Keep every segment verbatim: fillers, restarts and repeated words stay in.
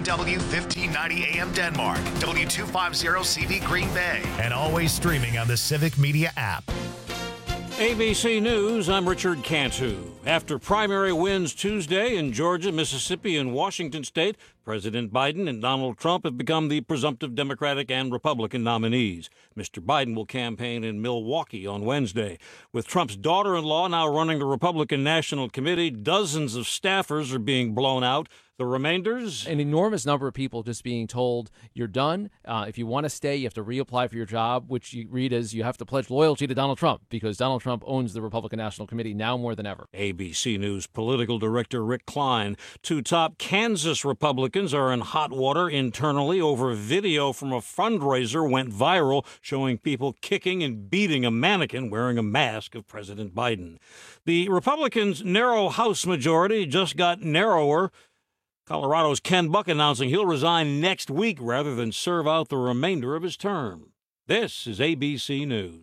W fifteen ninety A M Denmark, W two fifty C V Green Bay, and always streaming on the Civic Media app. A B C News, I'm Richard Cantu. After primary wins Tuesday in Georgia, Mississippi, and Washington state, President Biden and Donald Trump have become the presumptive Democratic and Republican nominees. Mister Biden will campaign in Milwaukee on Wednesday. With Trump's daughter-in-law now running the Republican National Committee, dozens of staffers are being blown out. The remainders? An enormous number of people just being told you're done. Uh, if you want to stay, you have to reapply for your job, which you read as you have to pledge loyalty to Donald Trump because Donald Trump owns the Republican National Committee now more than ever. A B C News political director Rick Klein. Two top Kansas Republicans are in hot water internally over video from a fundraiser went viral showing people kicking and beating a mannequin wearing a mask of President Biden. The Republicans' narrow House majority just got narrower. Colorado's Ken Buck announcing he'll resign next week rather than serve out the remainder of his term. This is A B C News.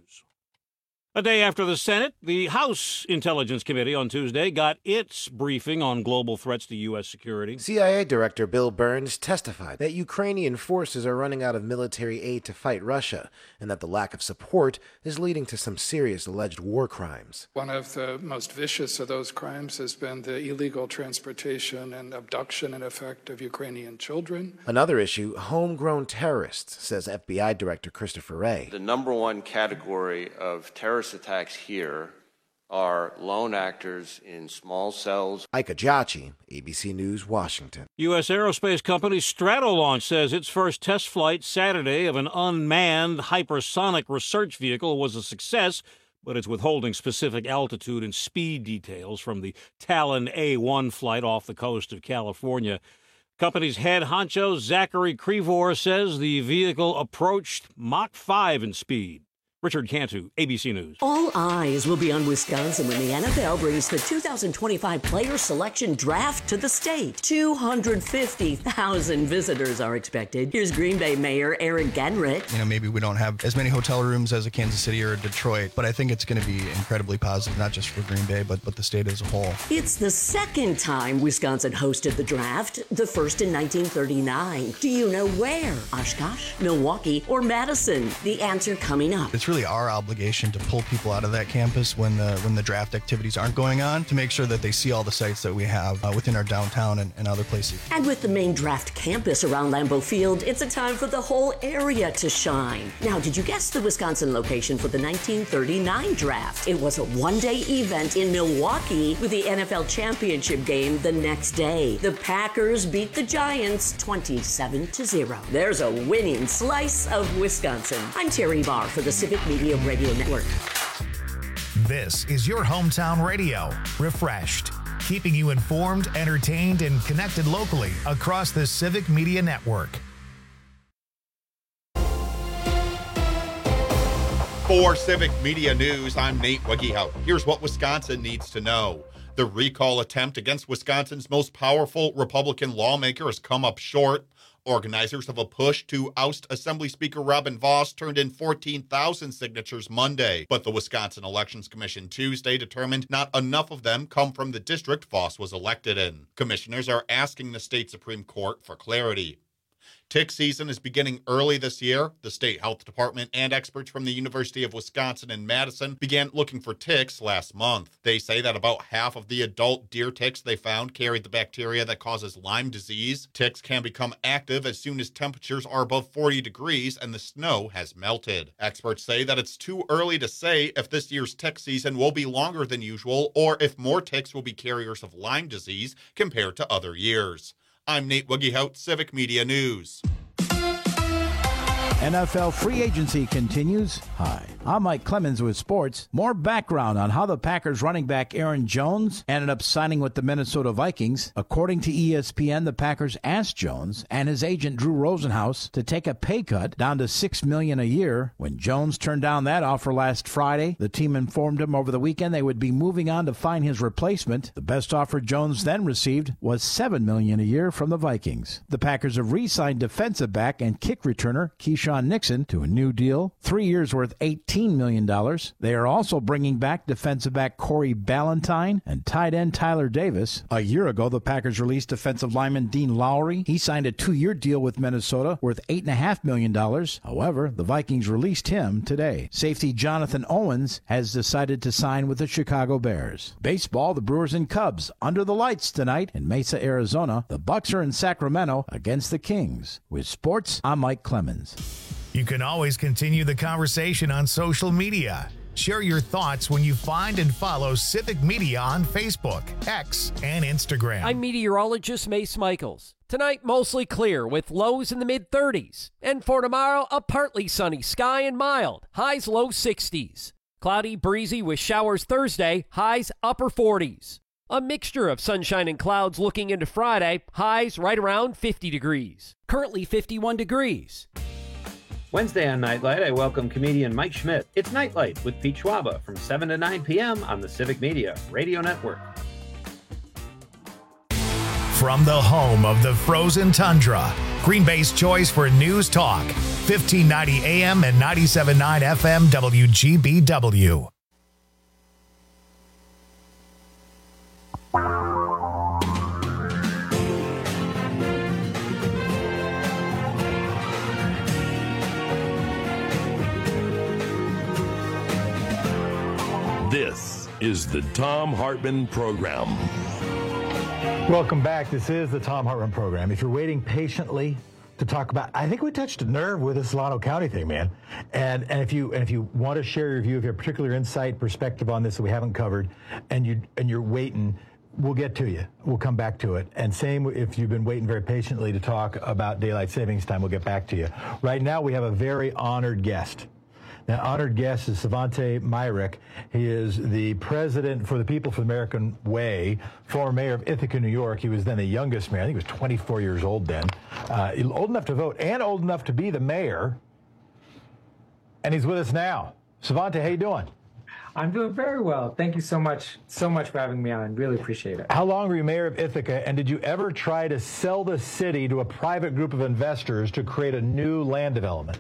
A day after the Senate, the House Intelligence Committee on Tuesday got its briefing on global threats to U S security. C I A Director Bill Burns testified that Ukrainian forces are running out of military aid to fight Russia, and that the lack of support is leading to some serious alleged war crimes. One of the most vicious of those crimes has been the illegal transportation and abduction, in effect, of Ukrainian children. Another issue, homegrown terrorists, says F B I Director Christopher Wray. The number one category of terrorist attacks here are lone actors in small cells. Ike Ajachi, A B C News, Washington. U S aerospace company Stratolaunch says its first test flight Saturday of an unmanned hypersonic research vehicle was a success, but it's withholding specific altitude and speed details from the Talon A one flight off the coast of California. Company's head honcho Zachary Crevor says the vehicle approached Mach five in speed. Richard Cantu, A B C News. All eyes will be on Wisconsin when the N F L brings the two thousand twenty-five player selection draft to the state. two hundred fifty thousand visitors are expected. Here's Green Bay Mayor Eric Genrich. You know, maybe we don't have as many hotel rooms as a Kansas City or a Detroit, but I think it's going to be incredibly positive, not just for Green Bay, but, but the state as a whole. It's the second time Wisconsin hosted the draft, the first in nineteen thirty-nine. Do you know where? Oshkosh, Milwaukee, or Madison? The answer coming up. It's really our obligation to pull people out of that campus when the when the draft activities aren't going on to make sure that they see all the sites that we have uh, within our downtown and, and other places. And with the main draft campus around Lambeau Field, it's a time for the whole area to shine. Now, did you guess the Wisconsin location for the nineteen thirty-nine draft? It was a one-day event in Milwaukee with the N F L championship game the next day. The Packers beat the Giants twenty-seven to zero. There's a winning slice of Wisconsin. I'm Terry Barr for the Civic Media Radio Network. This is your hometown radio, refreshed, keeping you informed, entertained, and connected locally across the Civic Media Network. For Civic Media News, I'm Nate Wiggyhout. Here's what Wisconsin needs to know. The recall attempt against Wisconsin's most powerful Republican lawmaker has come up short. Organizers of a push to oust Assembly Speaker Robin Vos turned in fourteen thousand signatures Monday, but the Wisconsin Elections Commission Tuesday determined not enough of them come from the district Vos was elected in. Commissioners are asking the state Supreme Court for clarity. Tick season is beginning early this year. The state health department and experts from the University of Wisconsin in Madison began looking for ticks last month. They say that about half of the adult deer ticks they found carried the bacteria that causes Lyme disease. Ticks can become active as soon as temperatures are above forty degrees and the snow has melted. Experts say that it's too early to say if this year's tick season will be longer than usual or if more ticks will be carriers of Lyme disease compared to other years. I'm Nate Wiggyhout, Civic Media News. N F L free agency continues. Hi, I'm Mike Clemens with sports. More background on how the Packers running back Aaron Jones ended up signing with the Minnesota Vikings. According to E S P N, the Packers asked Jones and his agent Drew Rosenhaus to take a pay cut down to six million dollars a year. When Jones turned down that offer last Friday, the team informed him over the weekend they would be moving on to find his replacement. The best offer Jones then received was seven million dollars a year from the Vikings. The Packers have re-signed defensive back and kick returner Keyshawn Deshaun Nixon to a new deal, three years worth eighteen million dollars. They are also bringing back defensive back Corey Ballantyne and tight end Tyler Davis. A year ago, the Packers released defensive lineman Dean Lowry. He signed a two-year deal with Minnesota worth eight point five million dollars. However, the Vikings released him today. Safety Jonathan Owens has decided to sign with the Chicago Bears. Baseball, the Brewers and Cubs under the lights tonight in Mesa, Arizona. The Bucks are in Sacramento against the Kings. With sports, I'm Mike Clemens. You can always continue the conversation on social media. Share your thoughts when you find and follow Civic Media on Facebook, X, and Instagram. I'm meteorologist Mace Michaels. Tonight, mostly clear with lows in the mid thirties. And for tomorrow, a partly sunny sky and mild. Highs low sixties. Cloudy, breezy with showers Thursday. Highs upper forties. A mixture of sunshine and clouds looking into Friday. Highs right around fifty degrees. Currently fifty-one degrees. Wednesday on Nightlight, I welcome comedian Mike Schmidt. It's Nightlight with Pete Schwaba from seven to nine p.m. on the Civic Media Radio Network. From the home of the frozen tundra, Green Bay's choice for news talk, fifteen ninety A M and ninety-seven point nine F M W G B W. This is the Thom Hartmann Program. Welcome back. This is the Thom Hartmann Program. If you're waiting patiently to talk about, I think we touched a nerve with the Solano County thing, man. And and if you and if you want to share your view, if you have a particular insight, perspective on this that we haven't covered, and you and you're waiting, we'll get to you. We'll come back to it. And same if you've been waiting very patiently to talk about daylight savings time, we'll get back to you. Right now, we have a very honored guest. That honored guest is Svante Myrick. He is the president for the People for the American Way, former mayor of Ithaca, New York. He was then the youngest mayor. I think he was twenty-four years old then. Uh, old enough to vote and old enough to be the mayor. And he's with us now. Svante, how you doing? I'm doing very well. Thank you so much, so much for having me on. Really appreciate it. How long were you mayor of Ithaca, and did you ever try to sell the city to a private group of investors to create a new land development?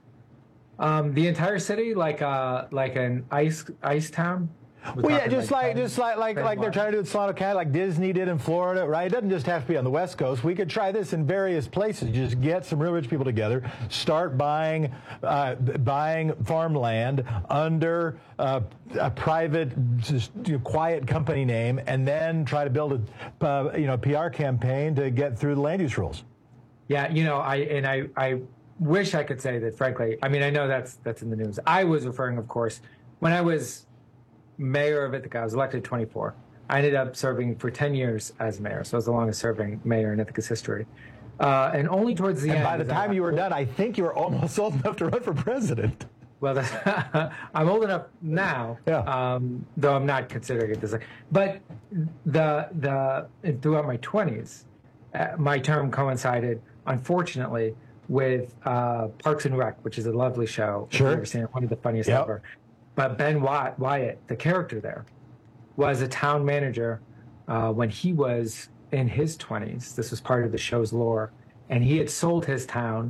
Um, the entire city, like uh, like an ice ice town. We're well, yeah, talking just like, ten, just like like like they're trying to do in Solano County, like Disney did in Florida, right? It doesn't just have to be on the West Coast. We could try this in various places. You just get some real rich people together, start buying uh, buying farmland under uh, a private, just, you know, quiet company name, and then try to build a uh, you know P R campaign to get through the land use rules. Yeah, you know, I and I I. wish I could say that, frankly. I mean, I know that's that's in the news. I was referring, of course, when I was mayor of Ithaca, I was elected twenty-four. I ended up serving for ten years as mayor, so I was the longest serving mayor in Ithaca's history. Uh, and only towards the and end. And by the time you were done, I think you were almost old enough to run for president. Well, that's, I'm old enough now, yeah. um, though I'm not considering it this. But the the throughout my twenties, uh, my term coincided, unfortunately, with uh, Parks and Rec, which is a lovely show. Sure. If you've ever seen it, one of the funniest yep. ever. But Ben Wyatt, Wyatt, the character there, was a town manager uh, when he was in his twenties. This was part of the show's lore. And he had sold his town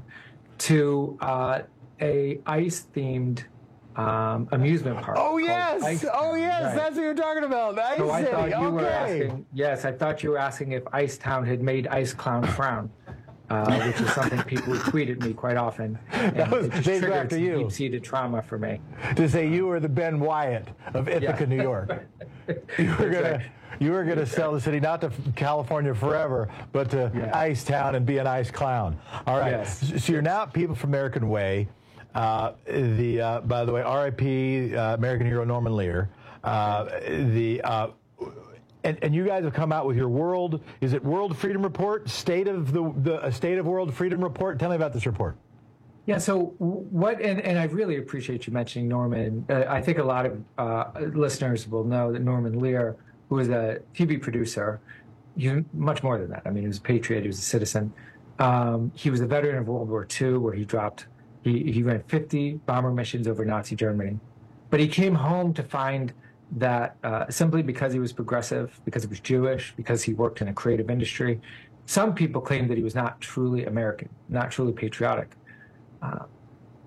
to uh, a ice-themed um, amusement park. Oh, yes. Ice oh, yes. right. That's what you're talking about. Ice so I City. thought you okay. were asking, yes, I thought you were asking if Ice Town had made Ice Clown frown. Uh, which is something people who tweet at me quite often. And that was it just days triggered after you. deep-seated trauma for me. To say you were the Ben Wyatt of Ithaca, yeah. New York. You were gonna, you were gonna sell the city not to California forever, but to yeah. Ice Town and be an ice clown. All right. Yes. So you're now People for American Way. Uh, the uh, by the way, R I P Uh, American hero Norman Lear. Uh, the uh, And, and you guys have come out with your world, is it World Freedom Report, State of the, the State of World Freedom Report? Tell me about this report. Yeah, so what, and, and I really appreciate you mentioning Norman. Uh, I think a lot of uh, listeners will know that Norman Lear, who was a T V producer, he's much more than that. I mean, he was a patriot, he was a citizen. Um, he was a veteran of World War Two, where he dropped, he, he ran fifty bomber missions over Nazi Germany. But he came home to find that uh, simply because he was progressive, because he was Jewish, because he worked in a creative industry, some people claimed that he was not truly American, not truly patriotic. Uh,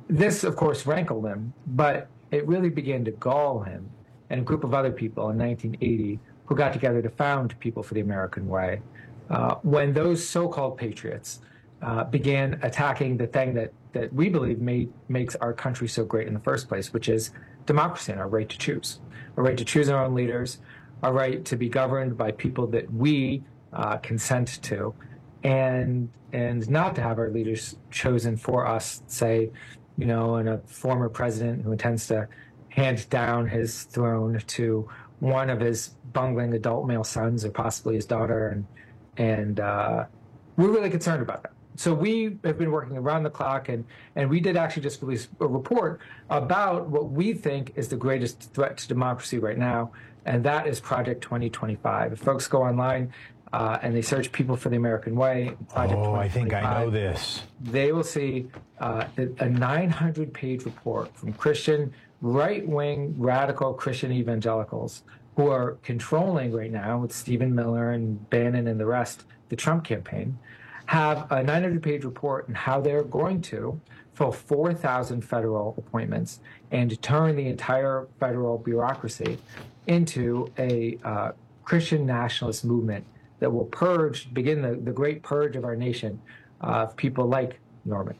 this, of course, rankled him, but it really began to gall him and a group of other people in nineteen eighty who got together to found People for the American Way. Uh, when those so-called patriots uh, began attacking the thing that, that we believe made, makes our country so great in the first place, which is democracy and our right to choose. Our right to choose our own leaders, our right to be governed by people that we uh, consent to, and and not to have our leaders chosen for us, say, you know, and a former president who intends to hand down his throne to one of his bungling adult male sons or possibly his daughter. And, and uh, we're really concerned about that. So we have been working around the clock, and, and we did actually just release a report about what we think is the greatest threat to democracy right now, and that is Project twenty twenty-five. If folks go online uh, and they search People for the American Way, Project oh, I think I know this. They will see uh, a nine hundred page report from Christian, right-wing, radical Christian evangelicals who are controlling right now, with Stephen Miller and Bannon and the rest, the Trump campaign, have a nine hundred page report on how they're going to fill four thousand federal appointments and turn the entire federal bureaucracy into a uh, Christian nationalist movement that will purge, begin the, the great purge of our nation of people like Norman.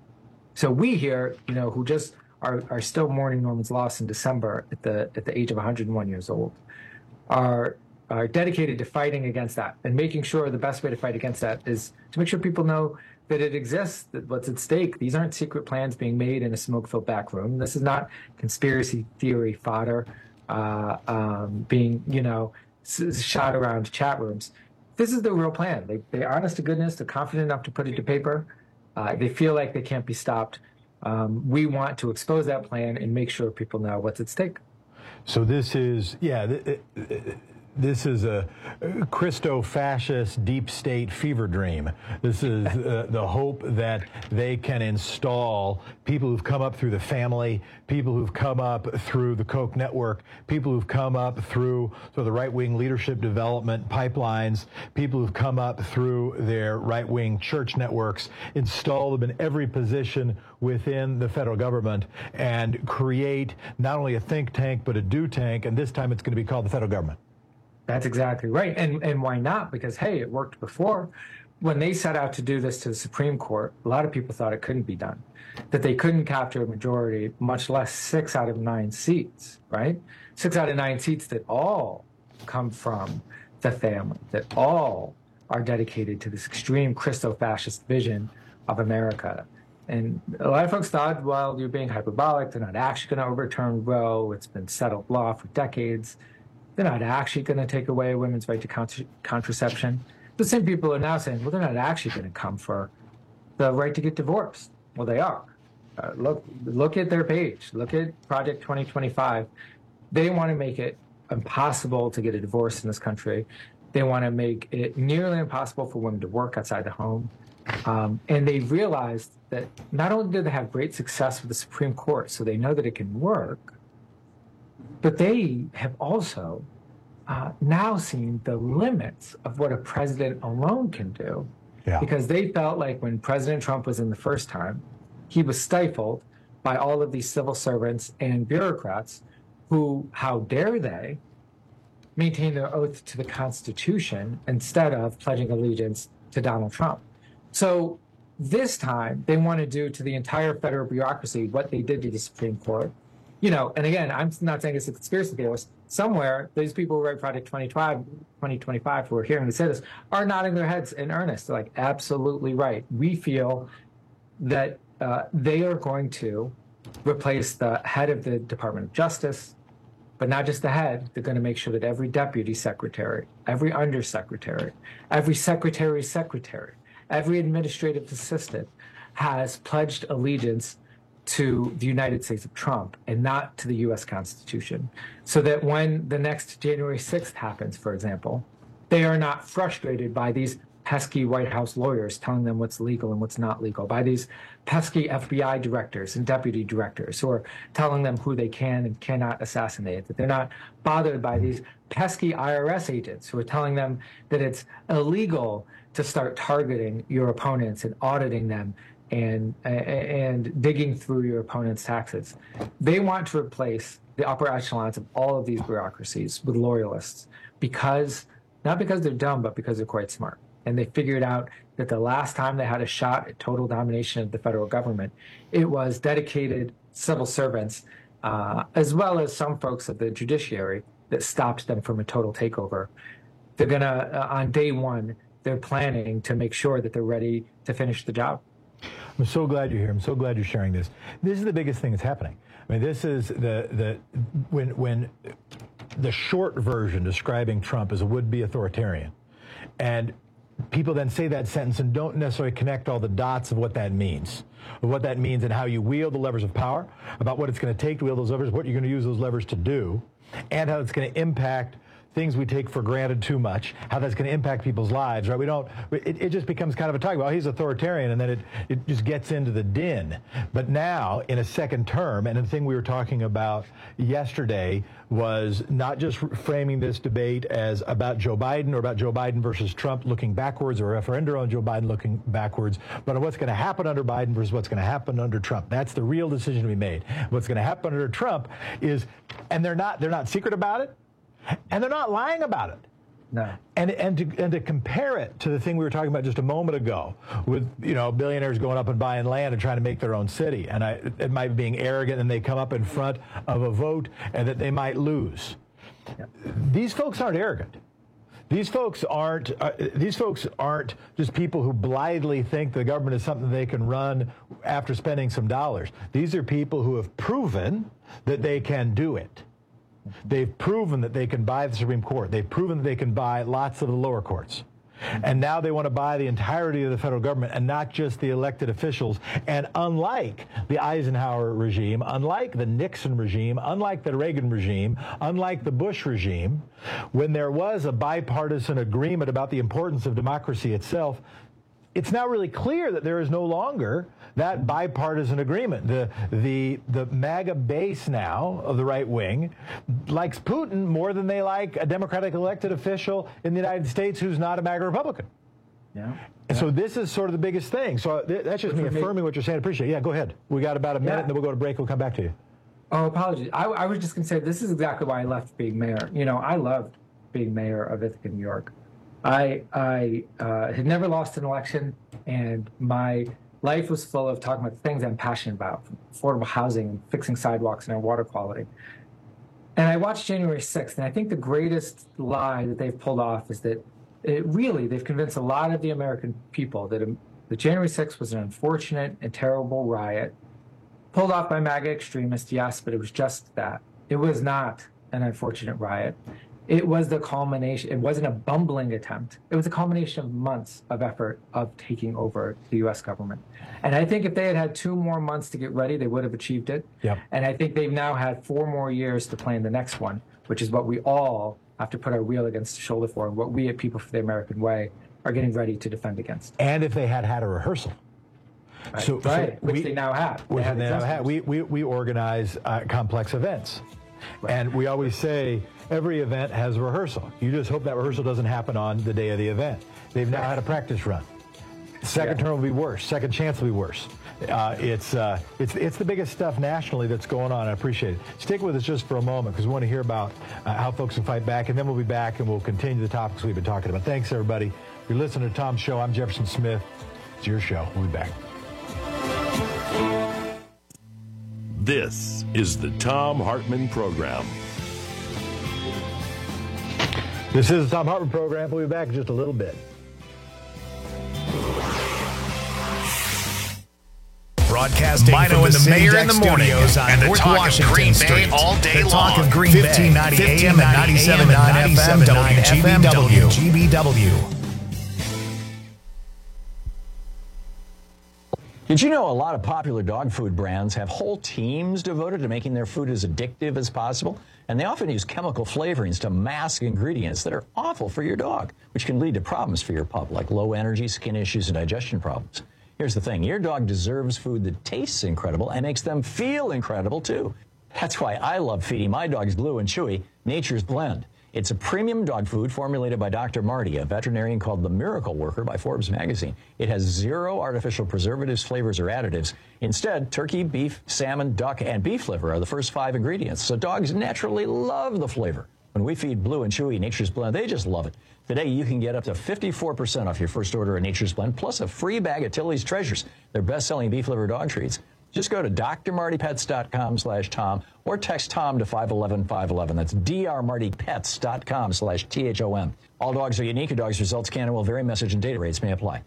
So we here, you know, who just are, are still mourning Norman's loss in December at the at the age of one hundred one years old, are are dedicated to fighting against that and making sure the best way to fight against that is to make sure people know that it exists, that what's at stake. These aren't secret plans being made in a smoke-filled back room. This is not conspiracy theory fodder uh, um, being, you know, s- shot around chat rooms. This is the real plan. They, they're honest to goodness. They're confident enough to put it to paper. Uh, they feel like they can't be stopped. Um, we want to expose that plan and make sure people know what's at stake. So this is, yeah, th- this is a Christo-fascist deep state fever dream. This is uh, the hope that they can install people who've come up through the family, people who've come up through the Koch network, people who've come up through sort of the right-wing leadership development pipelines, people who've come up through their right-wing church networks, install them in every position within the federal government, and create not only a think tank, but a do tank, and this time it's going to be called the federal government. That's exactly right. And and why not? Because, hey, it worked before. When they set out to do this to the Supreme Court, a lot of people thought it couldn't be done, that they couldn't capture a majority, much less six out of nine seats, right? Six out of nine seats that all come from the family, that all are dedicated to this extreme Christo-fascist vision of America. And a lot of folks thought, well, you're being hyperbolic. They're not actually going to overturn Roe. It's been settled law for decades. They're not actually going to take away women's right to contra- contraception. The same people are now saying, well, they're not actually going to come for the right to get divorced. Well, they are. Uh, look, look at their page. Look at Project twenty twenty-five. They want to make it impossible to get a divorce in this country. They want to make it nearly impossible for women to work outside the home. Um, and they realized that not only did they have great success with the Supreme Court, so they know that it can work, but they have also uh, now seen the limits of what a president alone can do. Yeah. Because they felt like when President Trump was in the first time, he was stifled by all of these civil servants and bureaucrats who, how dare they, maintain their oath to the Constitution instead of pledging allegiance to Donald Trump. So this time, they want to do to the entire federal bureaucracy what they did to the Supreme Court. You know, and again, I'm not saying it's a conspiracy theorist. Somewhere, these people who write Project twenty twenty-five, who are hearing me say this, are nodding their heads in earnest. They're like, absolutely right. We feel that uh, they are going to replace the head of the Department of Justice, but not just the head. They're going to make sure that every deputy secretary, every undersecretary, every secretary's secretary, every administrative assistant has pledged allegiance to the United States of Trump and not to the U S Constitution, so that when the next January sixth happens, for example, they are not frustrated by these pesky White House lawyers telling them what's legal and what's not legal, by these pesky F B I directors and deputy directors who are telling them who they can and cannot assassinate, that they're not bothered by these pesky I R S agents who are telling them that it's illegal to start targeting your opponents and auditing them and and digging through your opponent's taxes. They want to replace the upper echelons of all of these bureaucracies with loyalists because, not because they're dumb, but because they're quite smart. And they figured out that the last time they had a shot at total domination of the federal government, it was dedicated civil servants, uh, as well as some folks of the judiciary, that stopped them from a total takeover. They're going to, uh, on day one, they're planning to make sure that they're ready to finish the job. I'm so glad you're here. I'm so glad you're sharing this. This is the biggest thing that's happening. I mean, this is the, the when, when the short version describing Trump as a would-be authoritarian, and people then say that sentence and don't necessarily connect all the dots of what that means, of what that means and how you wield the levers of power, about what it's going to take to wield those levers, what you're going to use those levers to do, and how it's going to impact things we take for granted too much, how that's going to impact people's lives, right? We don't, it, it just becomes kind of a talk about, well, he's authoritarian, and then it, it just gets into the din. But now, in a second term, and the thing we were talking about yesterday was not just framing this debate as about Joe Biden or about Joe Biden versus Trump looking backwards, or a referendum on Joe Biden looking backwards, but on what's going to happen under Biden versus what's going to happen under Trump. That's the real decision to be made. What's going to happen under Trump is, and they're not, they're not secret about it, and they're not lying about it. No. And and to and to compare it to the thing we were talking about just a moment ago, with, you know, billionaires going up and buying land and trying to make their own city, and I, it might be being arrogant, and they come up in front of a vote and that they might lose. Yeah. These folks aren't arrogant. These folks aren't. Uh, these folks aren't just people who blithely think the government is something they can run after spending some dollars. These are people who have proven that they can do it. They've proven that they can buy the Supreme Court. They've proven that they can buy lots of the lower courts. And now they want to buy the entirety of the federal government and not just the elected officials. And unlike the Eisenhower regime, unlike the Nixon regime, unlike the Reagan regime, unlike the Bush regime, when there was a bipartisan agreement about the importance of democracy itself, it's now really clear that there is no longer that bipartisan agreement. The the the MAGA base now of the right wing likes Putin more than they like a Democratic elected official in the United States who's not a MAGA Republican. Yeah. And so this is sort of the biggest thing. So th- that's just me affirming what you're saying. I appreciate it. Yeah, go ahead. We got about a minute, Yeah. and then we'll go to break. We'll come back to you. Oh, apologies. I, I was just going to say, this is exactly why I left being mayor. You know, I loved being mayor of Ithaca, New York. I I uh, had never lost an election, and my life was full of talking about the things I'm passionate about, affordable housing and fixing sidewalks and our water quality. And I watched January sixth, and I think the greatest lie that they've pulled off is that it really, they've convinced a lot of the American people that um, the January sixth was an unfortunate and terrible riot, pulled off by MAGA extremists, yes, but it was just that. It was not an unfortunate riot. It was the culmination. It wasn't a bumbling attempt. It was a culmination of months of effort of taking over the U S government. And I think if they had had two more months to get ready, they would have achieved it. Yep. And I think they've now had four more years to plan the next one, which is what we all have to put our wheel against the shoulder for, and what we at People for the American Way are getting ready to defend against. And if they had had a rehearsal. Right, So, right. so which we, they now have. Which They have they now have. executives. We, we, we organize uh, complex events. Right. And we always say every event has a rehearsal. You just hope that rehearsal doesn't happen on the day of the event. They've now had a practice run. Second yeah. term will be worse. Second chance will be worse. Uh, it's uh, it's it's the biggest stuff nationally that's going on. I appreciate it. Stick with us just for a moment, because we want to hear about uh, how folks can fight back, and then we'll be back and we'll continue the topics we've been talking about. Thanks, everybody. If you're listening to Tom's show, I'm Jefferson Smith. It's your show. We'll be back. This is the Thom Hartmann Program. This is the Thom Hartmann Program. We'll be back in just a little bit. Broadcasting Mino and the Mayor in the morning and the talk of Green Bay all day long. The talk of Green Bay, fifteen ninety A M and ninety-seven point nine F M, W G B W. Did you know a lot of popular dog food brands have whole teams devoted to making their food as addictive as possible? And they often use chemical flavorings to mask ingredients that are awful for your dog, which can lead to problems for your pup, like low energy, skin issues, and digestion problems. Here's the thing. Your dog deserves food that tastes incredible and makes them feel incredible, too. That's why I love feeding my dogs Blue and Chewy Nature's Blend. It's a premium dog food formulated by Doctor Marty, a veterinarian called the Miracle Worker by Forbes magazine. It has zero artificial preservatives, flavors, or additives. Instead, turkey, beef, salmon, duck, and beef liver are the first five ingredients, so dogs naturally love the flavor. When we feed Blue and Chewy Nature's Blend, they just love it. Today, you can get up to fifty-four percent off your first order of Nature's Blend, plus a free bag of Tilly's Treasures, their best-selling beef liver dog treats. Just go to d r marty pets dot com slash Tom or text Tom to five one one five one one. That's d r marty pets dot com slash T H O M. All dogs are unique. A dog's results can and will vary. Message and data rates may apply.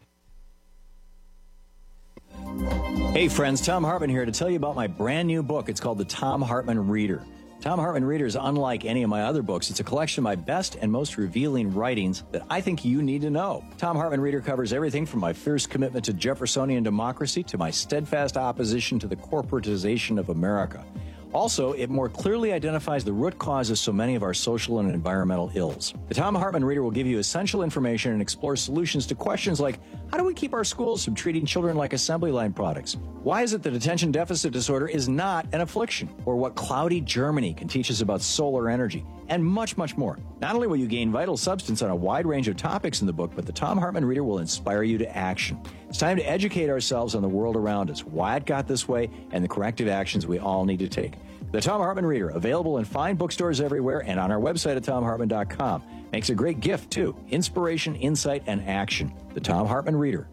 Hey friends, Tom Hartman here to tell you about my brand new book. It's called The Tom Hartman Reader. Tom Hartman Reader is unlike any of my other books. It's a collection of my best and most revealing writings that I think you need to know. Tom Hartman Reader covers everything from my fierce commitment to Jeffersonian democracy to my steadfast opposition to the corporatization of America. Also, it more clearly identifies the root causes of so many of our social and environmental ills. The Tom Hartman Reader will give you essential information and explore solutions to questions like, how do we keep our schools from treating children like assembly line products? Why is it that attention deficit disorder is not an affliction? Or what cloudy Germany can teach us about solar energy? And much, much more. Not only will you gain vital substance on a wide range of topics in the book, but the Tom Hartman Reader will inspire you to action. It's time to educate ourselves on the world around us, why it got this way, and the corrective actions we all need to take. The Tom Hartman Reader, available in fine bookstores everywhere and on our website at tom hartman dot com. Makes a great gift, too. Inspiration, insight, and action. The Tom Hartman Reader.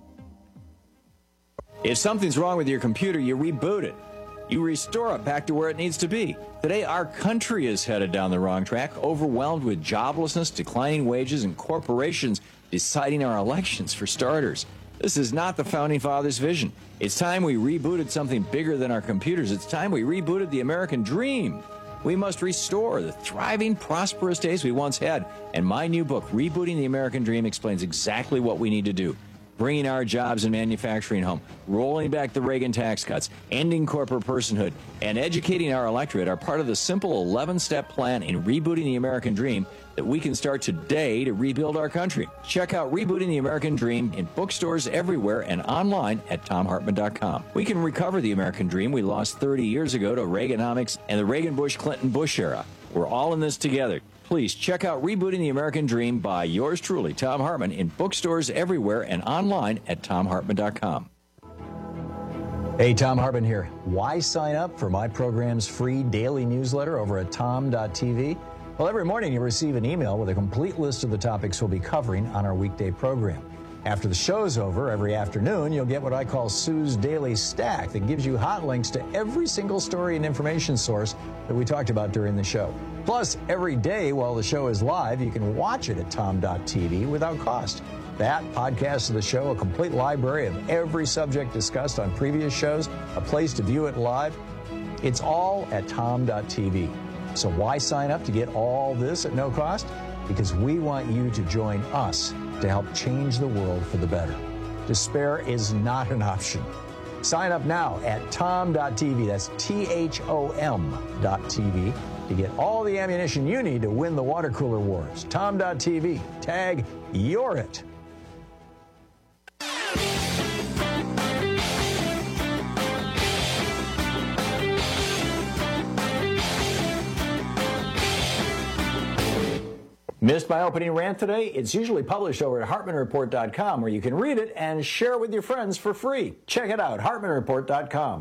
If something's wrong with your computer, you reboot it. You restore it back to where it needs to be. Today, our country is headed down the wrong track, overwhelmed with joblessness, declining wages, and corporations deciding our elections, for starters. This is not the Founding Fathers' vision. It's time we rebooted something bigger than our computers. It's time we rebooted the American dream. We must restore the thriving, prosperous days we once had. And my new book, Rebooting the American Dream, explains exactly what we need to do. Bringing our jobs and manufacturing home, rolling back the Reagan tax cuts, ending corporate personhood, and educating our electorate are part of the simple eleven-step plan in rebooting the American dream that we can start today to rebuild our country. Check out Rebooting the American Dream in bookstores everywhere and online at tom hartman dot com. We can recover the American dream we lost thirty years ago to Reaganomics and the Reagan-Bush-Clinton-Bush era. We're all in this together. Please check out Rebooting the American Dream by yours truly, Tom Hartman, in bookstores everywhere and online at tom hartman dot com. Hey, Tom Hartman here. Why sign up for my program's free daily newsletter over at tom dot t v? Well, every morning you receive an email with a complete list of the topics we'll be covering on our weekday program. After the show's over, every afternoon, you'll get what I call Sue's Daily Stack that gives you hot links to every single story and information source that we talked about during the show. Plus, every day while the show is live, you can watch it at tom dot t v without cost. That, podcast of the show, a complete library of every subject discussed on previous shows, a place to view it live, it's all at tom dot t v. So why sign up to get all this at no cost? Because we want you to join us to help change the world for the better. Despair is not an option. Sign up now at tom dot t v, that's T H O M dot T V, to get all the ammunition you need to win the water cooler wars. tom dot t v, tag You're It. Missed my opening rant today? It's usually published over at hartman report dot com, where you can read it and share it with your friends for free. Check it out, hartman report dot com.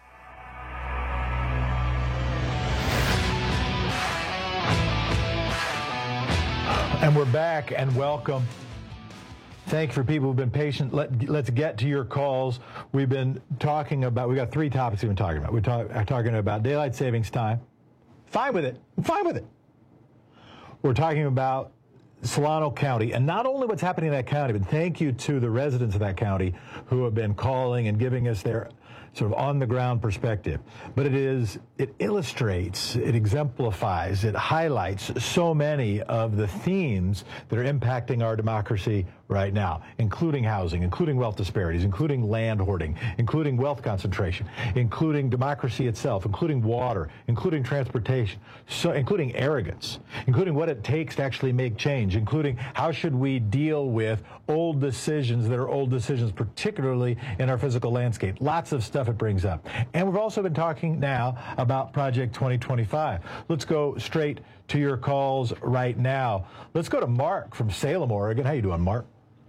And we're back, and welcome. Thank you for people who've been patient. Let, let's get to your calls. We've been talking about, we've got three topics we've been talking about. We're talk, talking about daylight savings time. Fine with it. I'm fine with it. We're talking about Solano County, and not only what's happening in that county, but thank you to the residents of that county who have been calling and giving us their sort of on-the-ground perspective. But it is, it illustrates, it exemplifies, it highlights so many of the themes that are impacting our democracy right now, including housing, including wealth disparities, including land hoarding, including wealth concentration, including democracy itself, including water, including transportation, so including arrogance, including what it takes to actually make change. change, including how should we deal with old decisions that are old decisions, particularly in our physical landscape. Lots of stuff it brings up. And we've also been talking now about Project twenty twenty-five. Let's go straight to your calls right now. Let's go to Mark from Salem, Oregon. How you doing, Mark?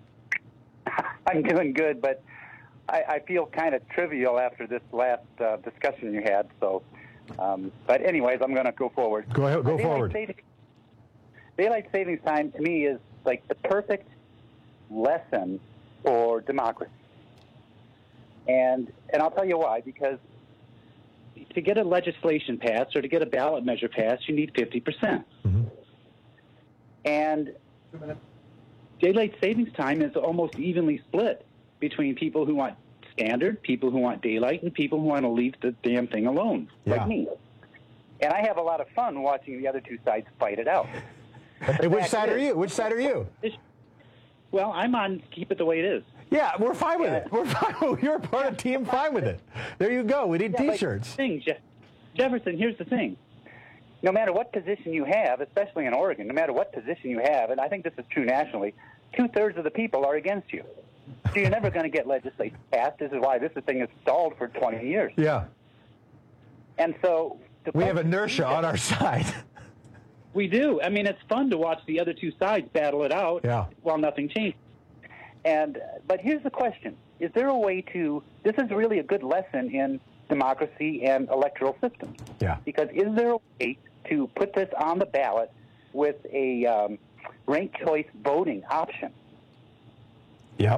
I'm doing good, but I, I feel kind of trivial after this last uh, discussion you had. So, um, but anyways, I'm going to go forward. Go ahead, go daylight forward. Saving, daylight savings time to me is like the perfect lesson for democracy, and and I'll tell you why. Because to get a legislation passed or to get a ballot measure passed, you need fifty percent, mm-hmm. and daylight savings time is almost evenly split between people who want standard, people who want daylight, and people who want to leave the damn thing alone, yeah. like me. And I have a lot of fun watching the other two sides fight it out. Hey, which side is, are you? Which side are you? Well, I'm on keep it the way it is. Yeah, we're fine with yeah. it. We're fine. You're part of team fine with it. There you go. We need yeah, T-shirts. Thing, Je- Jefferson, here's the thing. No matter what position you have, especially in Oregon, no matter what position you have, and I think this is true nationally, two-thirds of the people are against you. So you're never going to get legislation passed. This is why this thing has stalled for twenty years. Yeah. And so... We have inertia on our side. We do. I mean, it's fun to watch the other two sides battle it out yeah. while nothing changes. And But here's the question. Is there a way to... This is really a good lesson in democracy and electoral systems. Yeah. Because is there a way to put this on the ballot with a um, ranked choice voting option? Yeah.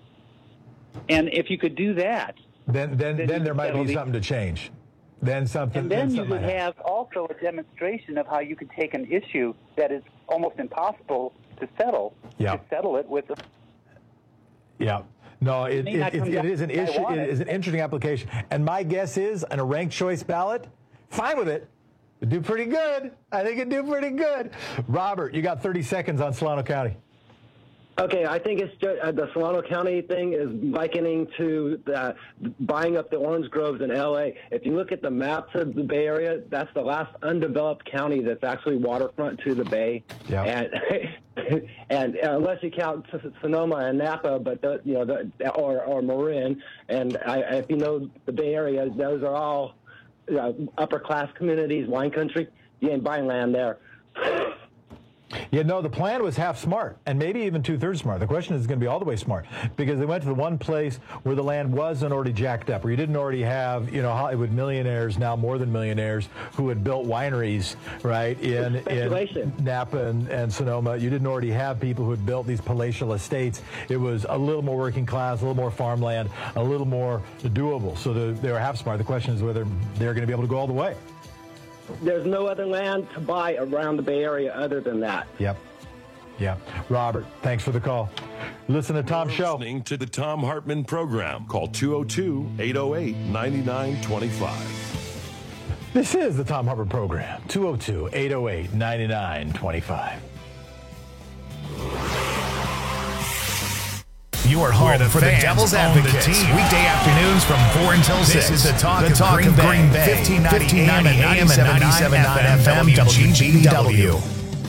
And if you could do that... Then then, then, then there might be something to change. Then something. And then, then you could have also a demonstration of how you could take an issue that is almost impossible to settle, yeah. to settle it with a... Yeah. No, it, it, it, it, it is an issue. It is an interesting application. And my guess is, on a ranked choice ballot, fine with it. It'd do pretty good. I think it'd do pretty good. Robert, you got thirty seconds on Solano County. Okay, I think it's just, uh, the Solano County thing is likening to uh, buying up the orange groves in L A. If you look at the maps of the Bay Area, that's the last undeveloped county that's actually waterfront to the Bay. Yeah. And and uh, unless you count Sonoma and Napa, but the, you know, the, or or Marin, and I, if you know the Bay Area, those are all uh, upper class communities, wine country. You ain't buying land there. Yeah, no, the plan was half smart, and maybe even two-thirds smart. The question is going to be all the way smart, because they went to the one place where the land wasn't already jacked up, where you didn't already have, you know, Hollywood millionaires, now more than millionaires, who had built wineries, right, in, in Napa and, and Sonoma. You didn't already have people who had built these palatial estates. It was a little more working class, a little more farmland, a little more doable. So the, they were half smart. The question is whether they're going to be able to go all the way. There's no other land to buy around the Bay Area other than that. Yep. Yep. Robert, thanks for the call. Listen to Tom's show. Listening to the Thom Hartmann program. Call two oh two, eight oh eight, nine nine two five. This is the Thom Hartmann program. two oh two, eight oh eight, nine nine two five. You are home the for the Devil's Advocates. Weekday afternoons from four until six. This is the talk, the of, talk Green of Green Bay. fifteen ninety A M and ninety-seven point nine F M W G B W.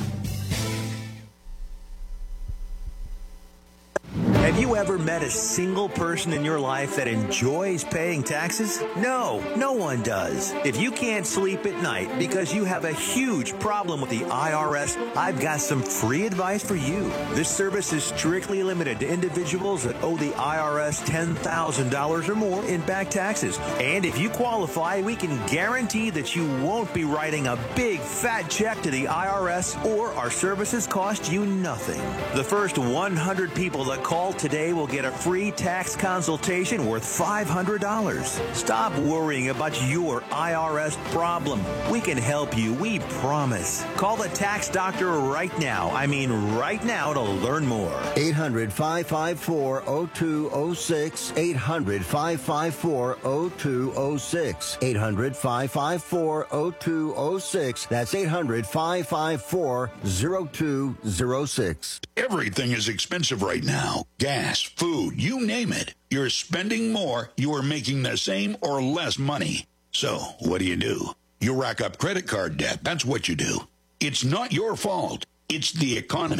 Have you ever met a single person in your life that enjoys paying taxes? No, no one does. If you can't sleep at night because you have a huge problem with the I R S, I've got some free advice for you. This service is strictly limited to individuals that owe the I R S ten thousand dollars or more in back taxes. And if you qualify, we can guarantee that you won't be writing a big fat check to the I R S, or our services cost you nothing. The first one hundred people that call today will get a free tax consultation worth five hundred dollars. Stop worrying about your I R S problem. We can help you, we promise. Call the tax doctor right now. I mean right now to learn more. eight hundred, five five four, oh two oh six. eight hundred, five five four, oh two oh six. eight hundred, five five four, oh two oh six. That's eight hundred, five five four, oh two oh six. Everything is expensive right now. Gas, food, you name it. You're spending more, you are making the same or less money. So, what do you do? You rack up credit card debt. That's what you do. It's not your fault. It's the economy.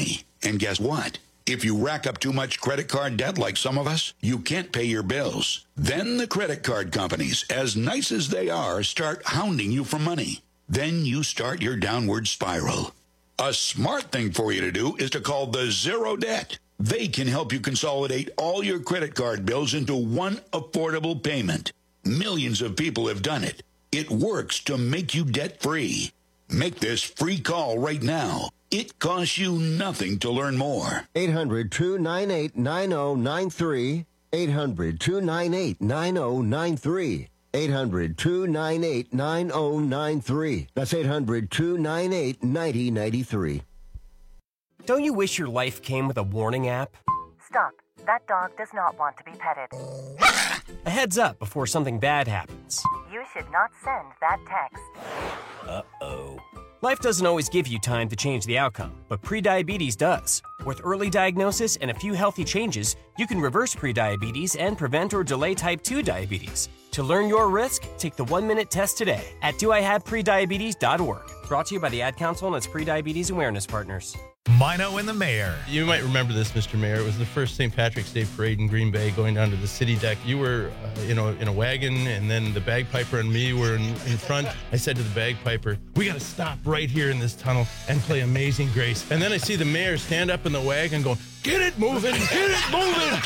And guess what? If you rack up too much credit card debt like some of us, you can't pay your bills. Then the credit card companies, as nice as they are, start hounding you for money. Then you start your downward spiral. A smart thing for you to do is to call the Zero Debt. They can help you consolidate all your credit card bills into one affordable payment. Millions of people have done it. It works to make you debt-free. Make this free call right now. It costs you nothing to learn more. eight hundred, two nine eight, nine oh nine three. eight hundred, two nine eight, nine oh nine three. eight hundred, two nine eight, nine oh nine three. That's eight hundred, two nine eight, nine oh nine three. Don't you wish your life came with a warning app? Stop. That dog does not want to be petted. A heads up before something bad happens. You should not send that text. Uh-oh. Life doesn't always give you time to change the outcome, but prediabetes does. With early diagnosis and a few healthy changes, you can reverse prediabetes and prevent or delay type two diabetes. To learn your risk, take the one-minute test today at do I have prediabetes dot org. Brought to you by the Ad Council and its prediabetes awareness partners. Mino and the Mayor. You might remember this, Mister Mayor. It was the first Saint Patrick's Day parade in Green Bay going down to the city deck. You were, uh, you know, in a wagon, and then the bagpiper and me were in, in front. I said to the bagpiper, we got to stop right here in this tunnel and play Amazing Grace. And then I see the mayor stand up in the wagon going, get it moving, get it moving.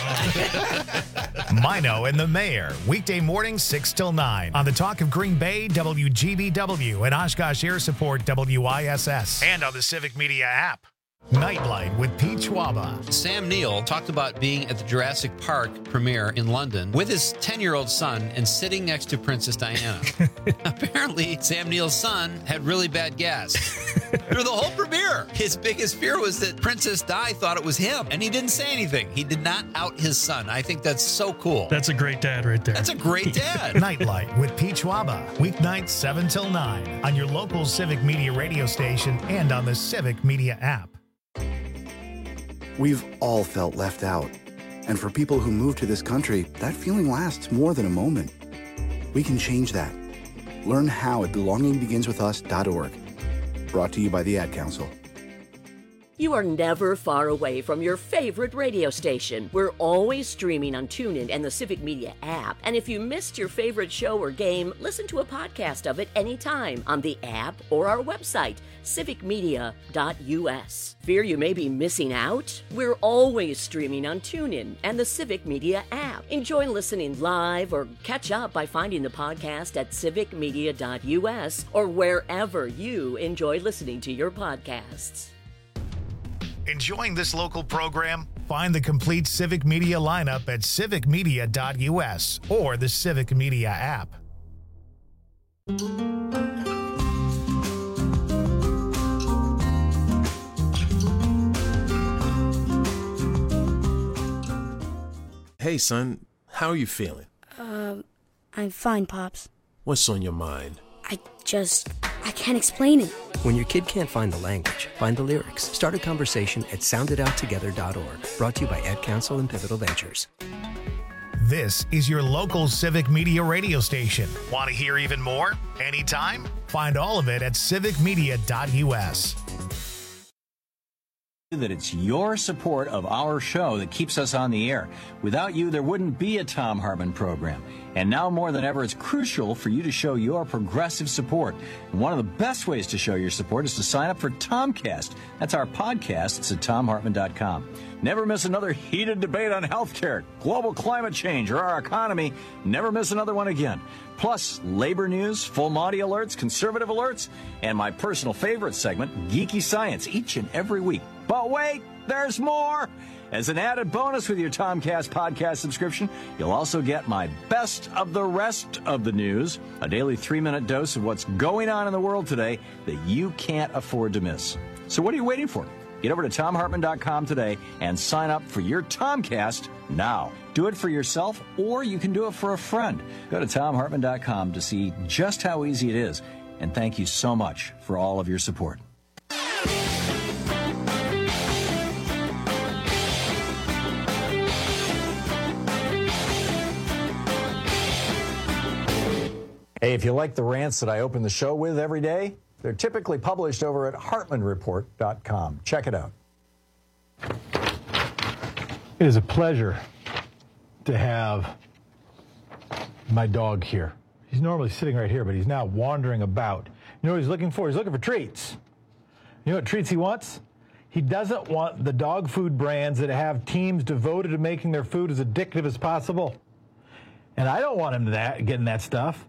Mino and the Mayor, weekday mornings six till nine on the Talk of Green Bay, W G B W, and Oshkosh Air Support, W I S S, and on the Civic Media app. Nightlight with Pete Schwaba. Sam Neill talked about being at the Jurassic Park premiere in London with his ten-year-old son and sitting next to Princess Diana. Apparently, Sam Neill's son had really bad gas. Through the whole premiere, his biggest fear was that Princess Di thought it was him, and he didn't say anything. He did not out his son. I think that's so cool. That's a great dad right there. That's a great dad. Nightlight with Pete Schwaba. Weeknights seven till nine on your local Civic Media radio station and on the Civic Media app. We've all felt left out. And for people who move to this country, that feeling lasts more than a moment. We can change that. Learn how at belonging begins with us dot org. Brought to you by the Ad Council. You are never far away from your favorite radio station. We're always streaming on TuneIn and the Civic Media app. And if you missed your favorite show or game, listen to a podcast of it anytime on the app or our website, civic media dot u s. Fear you may be missing out? We're always streaming on TuneIn and the Civic Media app. Enjoy listening live or catch up by finding the podcast at civic media dot u s or wherever you enjoy listening to your podcasts. Enjoying this local program? Find the complete Civic Media lineup at civic media dot u s or the Civic Media app. Hey, son, how are you feeling? Um, I'm fine, Pops. What's on your mind? I just, I can't explain it. When your kid can't find the language, find the lyrics. Start a conversation at sound it out together dot org. Brought to you by Ad Council and Pivotal Ventures. This is your local Civic Media radio station. Want to hear even more? Anytime? Find all of it at civic media dot u s. That it's your support of our show that keeps us on the air. Without you, there wouldn't be a Thom Hartmann program. And now more than ever, it's crucial for you to show your progressive support. And one of the best ways to show your support is to sign up for Tomcast. That's our podcast. It's at tom hartmann dot com. Never miss another heated debate on healthcare, global climate change, or our economy. Never miss another one again. Plus, labor news, full Monty alerts, conservative alerts, and my personal favorite segment, Geeky Science, each and every week. But wait, there's more! As an added bonus with your Tomcast podcast subscription, you'll also get my best of the rest of the news, a daily three-minute dose of what's going on in the world today that you can't afford to miss. So what are you waiting for? Get over to tom hartmann dot com today and sign up for your Tomcast now. Do it for yourself, or you can do it for a friend. Go to tom hartmann dot com to see just how easy it is. And thank you so much for all of your support. Hey, if you like the rants that I open the show with every day, they're typically published over at hartmann report dot com. Check it out. It is a pleasure to have my dog here. He's normally sitting right here, but he's now wandering about. You know what he's looking for? He's looking for treats. You know what treats he wants? He doesn't want the dog food brands that have teams devoted to making their food as addictive as possible. And I don't want him to that, getting that stuff.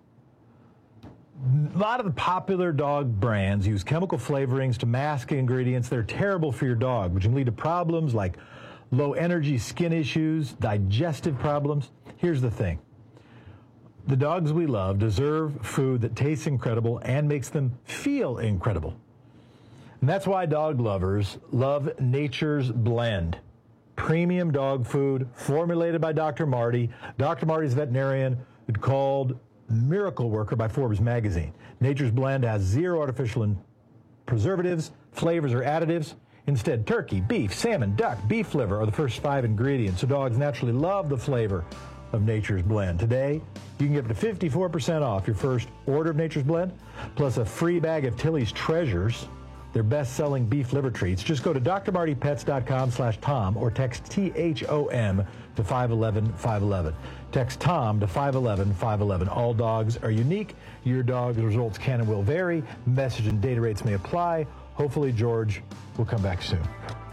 A lot of the popular dog brands use chemical flavorings to mask ingredients that are terrible for your dog, which can lead to problems like low energy skin issues, digestive problems. Here's the thing. The dogs we love deserve food that tastes incredible and makes them feel incredible. And that's why dog lovers love Nature's Blend. Premium dog food formulated by Doctor Marty. Doctor Marty's veterinarian, called Miracle Worker by Forbes magazine. Nature's Blend has zero artificial in- preservatives, flavors, or additives. Instead, turkey, beef, salmon, duck, beef liver are the first five ingredients, so dogs naturally love the flavor of Nature's Blend. Today, you can get up to fifty-four percent off your first order of Nature's Blend, plus a free bag of Tilly's Treasures, their best-selling beef liver treats. Just go to drmartypets.com slash Tom or text T H O M to five one one five one one. Text Tom to five one one five one one. All dogs are unique. Your dog's results can and will vary. Message and data rates may apply. Hopefully, George will come back soon.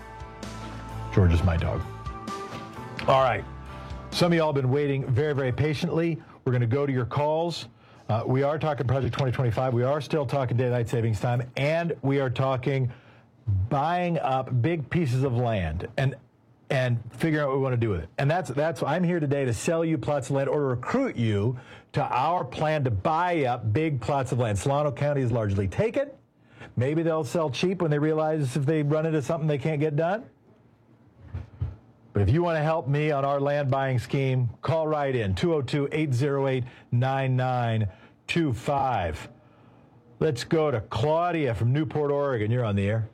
George is my dog. All right. Some of y'all have been waiting very, very patiently. We're going to go to your calls. Uh, we are talking Project twenty twenty-five. We are still talking daylight savings time. And we are talking buying up big pieces of land and and figuring out what we want to do with it. And that's, that's I'm here today to sell you plots of land or to recruit you to our plan to buy up big plots of land. Solano County is largely taken. Maybe they'll sell cheap when they realize if they run into something they can't get done. But if you want to help me on our land buying scheme, call right in, two oh two, eight oh eight, nine nine two five. Let's go to Claudia from Newport, Oregon. You're on the air.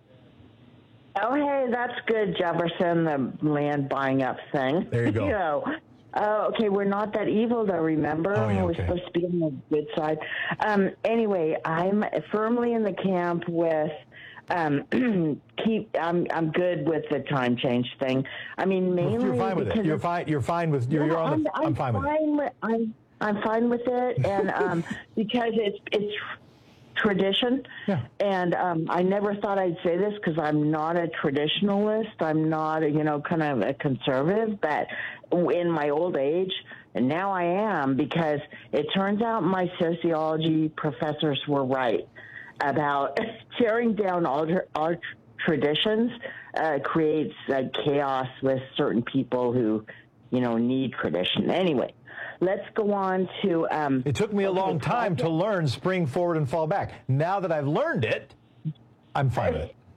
Oh, hey, that's good, Jefferson, the land buying up thing. There you go. you know, uh, okay, we're not that evil, though, remember? Oh, yeah, we're okay. supposed to be on the good side. Um, anyway, I'm firmly in the camp with... Um, keep. I'm. I'm good with the time change thing. I mean, mainly you're fine with it. You're fine. You're fine with. You're, yeah, you're on the. I'm, I'm fine with it. With, I'm. I'm fine with it, and um, because it's it's tradition. Yeah. And um, I never thought I'd say this because I'm not a traditionalist. I'm not a, you know, kind of a conservative. But in my old age, and now I am, because it turns out my sociology professors were right about tearing down all our traditions uh, creates uh, chaos with certain people who, you know, need tradition. Anyway, let's go on to... Um, it took me a long time to learn spring forward and fall back. Now that I've learned it, I'm fine with it.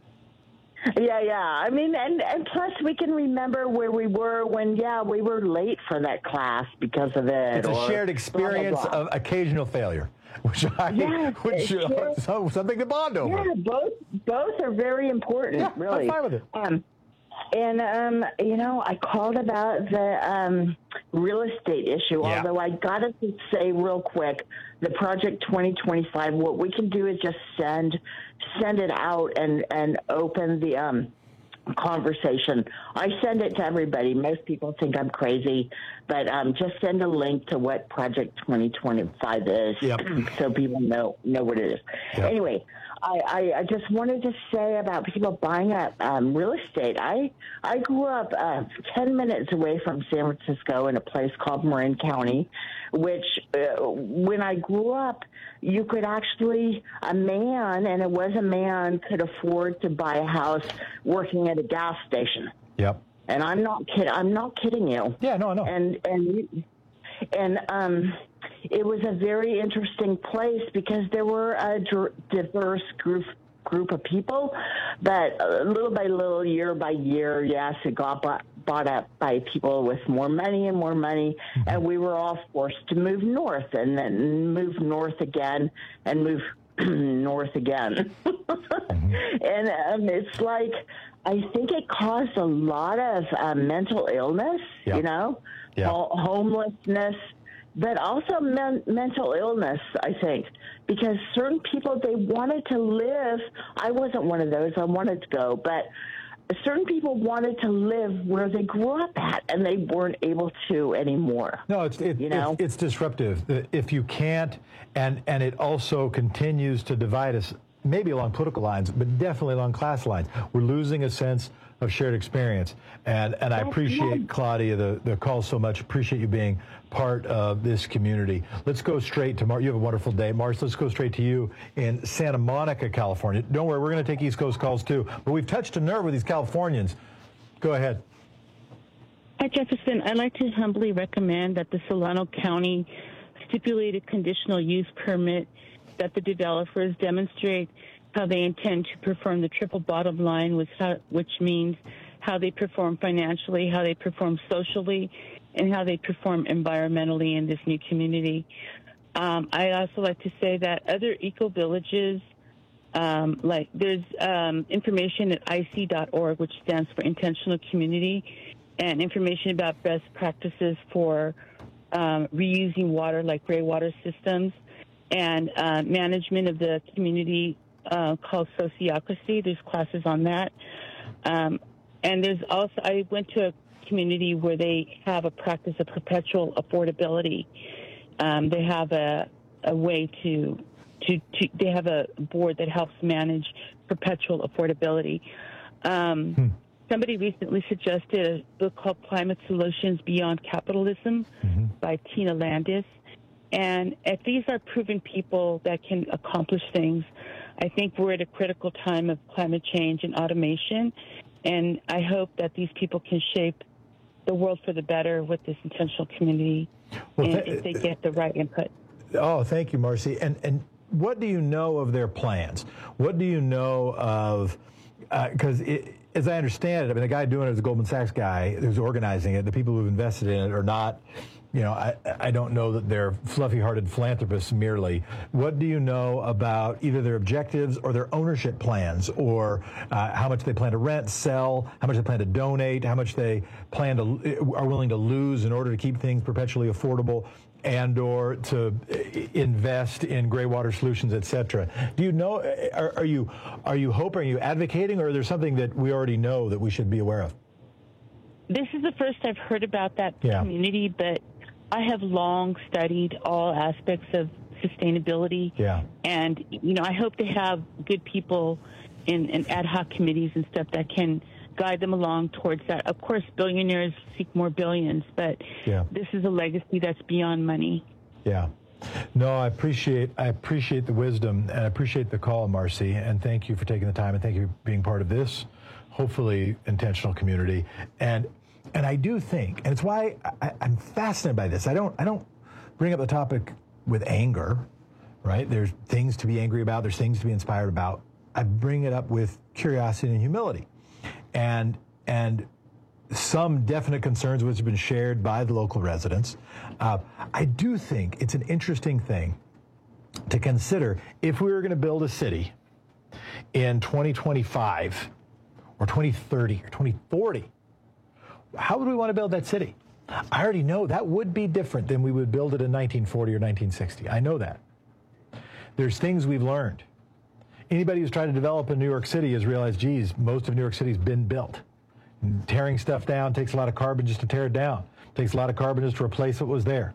Yeah, yeah. I mean, and, and plus we can remember where we were when, yeah, we were late for that class because of it. It's a or shared experience blah, blah, blah. of occasional failure. Which I, yeah, which, uh, so, something to bond over. Yeah, both both are very important. Yeah, really. I'm fine with it. Um, and um, you know, I called about the um, real estate issue. Yeah. Although I gotta say real quick, the Project twenty twenty-five. What we can do is just send send it out and and open the um, conversation. I send it to everybody. Most people think I'm crazy, but um, just send a link to what Project twenty twenty-five is, yep. so people know know what it is. Yep. Anyway, I, I, I just wanted to say about people buying up um, real estate. I I grew up uh, ten minutes away from San Francisco in a place called Marin County, which uh, when I grew up, you could actually, a man, and it was a man, could afford to buy a house working at a gas station. Yep. And I'm not kidding. I'm not kidding you. Yeah, no, no. And and and um, it was a very interesting place because there were a d- diverse group group of people, but uh, little by little, year by year, yes, it got bought, bought up by people with more money and more money, mm-hmm. and we were all forced to move north and then move north again and move north again. mm-hmm. And um, it's like, I think it caused a lot of uh, mental illness, yep. you know, yep. Ho- homelessness, but also men- mental illness, I think, because certain people, they wanted to live. I wasn't one of those. I wanted to go, but certain people wanted to live where they grew up at, and they weren't able to anymore. No, it's it, you know? it's, it's disruptive. If you can't, and and it also continues to divide us, maybe along political lines, but definitely along class lines. We're losing a sense of shared experience. And and I appreciate, Claudia, the, the call so much. Appreciate you being part of this community. Let's go straight to Mark. You have a wonderful day. Marcy, let's go straight to you in Santa Monica, California. Don't worry, we're going to take East Coast calls too. But we've touched a nerve with these Californians. Go ahead. Hi, Jefferson. I'd like to humbly recommend that the Solano County stipulated conditional use permit, that the developers demonstrate how they intend to perform the triple bottom line, which, how, which means how they perform financially, how they perform socially, and how they perform environmentally in this new community. Um, I also like to say that other eco-villages, um, like there's um, information at I C dot org, which stands for Intentional Community, and information about best practices for um, reusing water, like gray water systems, and uh, management of the community uh, called Sociocracy. There's classes on that. Um, and there's also, I went to a community where they have a practice of perpetual affordability. Um, they have a, a way to, to, to, they have a board that helps manage perpetual affordability. Um, hmm. Somebody recently suggested a book called Climate Solutions Beyond Capitalism mm-hmm. by Tina Landis. And if these are proven people that can accomplish things, I think we're at a critical time of climate change and automation. And I hope that these people can shape the world for the better with this intentional community, well, and th- if they get the right input. Oh, thank you, Marcy. And and what do you know of their plans? What do you know of, because uh, as I understand it, I mean, the guy doing it is a Goldman Sachs guy who's organizing it. The people who've invested in it are not, you know, I, I don't know that they're fluffy-hearted philanthropists merely. What do you know about either their objectives or their ownership plans, or uh, how much they plan to rent, sell, how much they plan to donate, how much they plan to are willing to lose in order to keep things perpetually affordable, and or to invest in gray water solutions, et cetera? Do you know? Are, are you are you hoping? Are you advocating, or is there something that we already know that we should be aware of? This is the first I've heard about that yeah. community, but I have long studied all aspects of sustainability. Yeah. And, you know, I hope to have good people in, in ad hoc committees and stuff that can guide them along towards that. Of course, billionaires seek more billions, but yeah. this is a legacy that's beyond money. Yeah. No, I appreciate I appreciate the wisdom, and I appreciate the call, Marcy, and thank you for taking the time, and thank you for being part of this, hopefully, intentional community. And And I do think, and it's why I, I'm fascinated by this. I don't, I don't bring up the topic with anger, right? There's things to be angry about. There's things to be inspired about. I bring it up with curiosity and humility, and and some definite concerns which have been shared by the local residents. Uh, I do think it's an interesting thing to consider if we were going to build a city in twenty twenty-five or twenty thirty or twenty forty. How would we want to build that city? I already know that would be different than we would build it in nineteen forty or nineteen sixty. I know that. There's things we've learned. Anybody who's tried to develop in New York City has realized, geez, most of New York City's been built. And tearing stuff down takes a lot of carbon just to tear it down. It takes a lot of carbon just to replace what was there.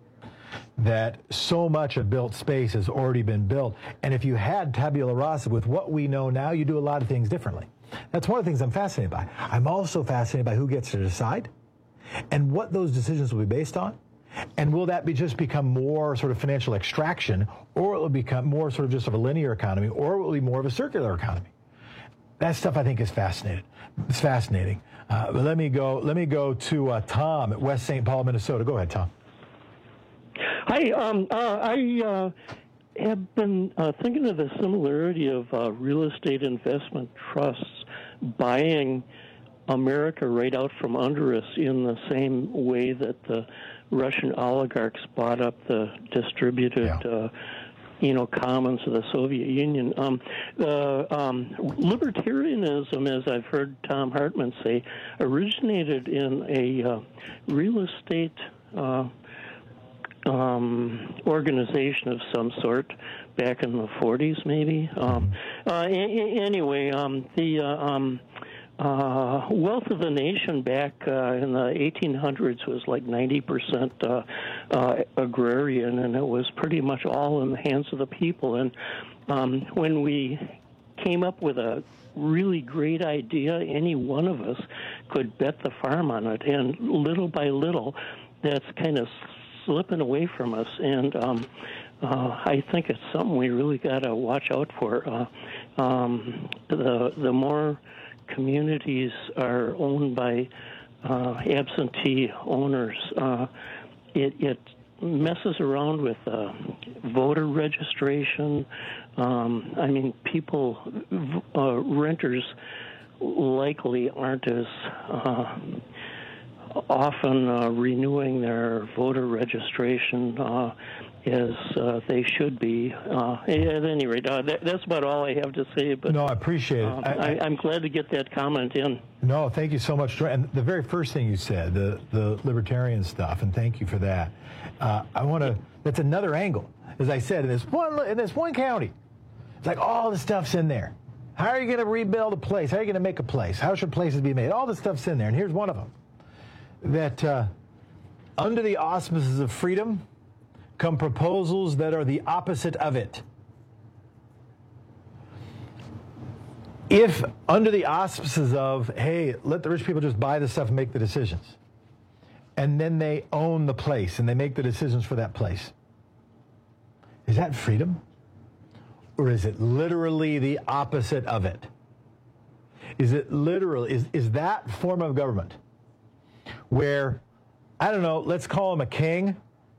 That so much of built space has already been built. And if you had tabula rasa with what we know now, you do a lot of things differently. That's one of the things I'm fascinated by. I'm also fascinated by who gets to decide and what those decisions will be based on. And will that be just become more sort of financial extraction, or it will become more sort of just of a linear economy, or it will be more of a circular economy? That stuff I think is fascinating. It's fascinating. Uh, but let me go. Let me go to uh, Tom at West Saint Paul, Minnesota. Go ahead, Tom. Hi. Um, uh, I uh, have been uh, thinking of the similarity of uh, real estate investment trusts buying America right out from under us in the same way that the Russian oligarchs bought up the distributed, yeah. uh, you know, commons of the Soviet Union. Um, uh, um, libertarianism, as I've heard Thom Hartmann say, originated in a uh, real estate uh, um, organization of some sort back in the forties, maybe. Um, uh, a- anyway, um, the uh, um, uh, wealth of the nation back uh, in the eighteen hundreds was like ninety percent uh, uh, agrarian, and it was pretty much all in the hands of the people. And um, when we came up with a really great idea, any one of us could bet the farm on it, and little by little, that's kind of slipping away from us. And um, uh, I think it's something we really got to watch out for. Uh, um, the the more communities are owned by uh, absentee owners, uh, it, it messes around with uh, voter registration. Um, I mean, people, uh, renters likely aren't as uh, often uh, renewing their voter registration uh, as uh, they should be. Uh, at any rate, uh, that, that's about all I have to say. But no, I appreciate it. Um, I, I, I'm glad to get that comment in. No, thank you so much. And the very first thing you said, the, the libertarian stuff, and thank you for that. Uh, I want to, that's another angle. As I said, in this one, in this one county, it's like all the stuff's in there. How are you going to rebuild a place? How are you going to make a place? How should places be made? All the stuff's in there. And here's one of them. That uh, under the auspices of freedom come proposals that are the opposite of it. If under the auspices of, hey, let the rich people just buy the stuff and make the decisions, and then they own the place and they make the decisions for that place, is that freedom? Or is it literally the opposite of it? Is it literally, is, is that form of government where, I don't know, let's call him a king,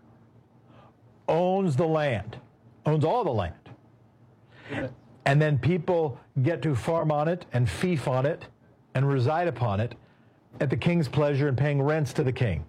owns the land, owns all the land, and then people get to farm on it and fief on it and reside upon it at the king's pleasure and paying rents to the king?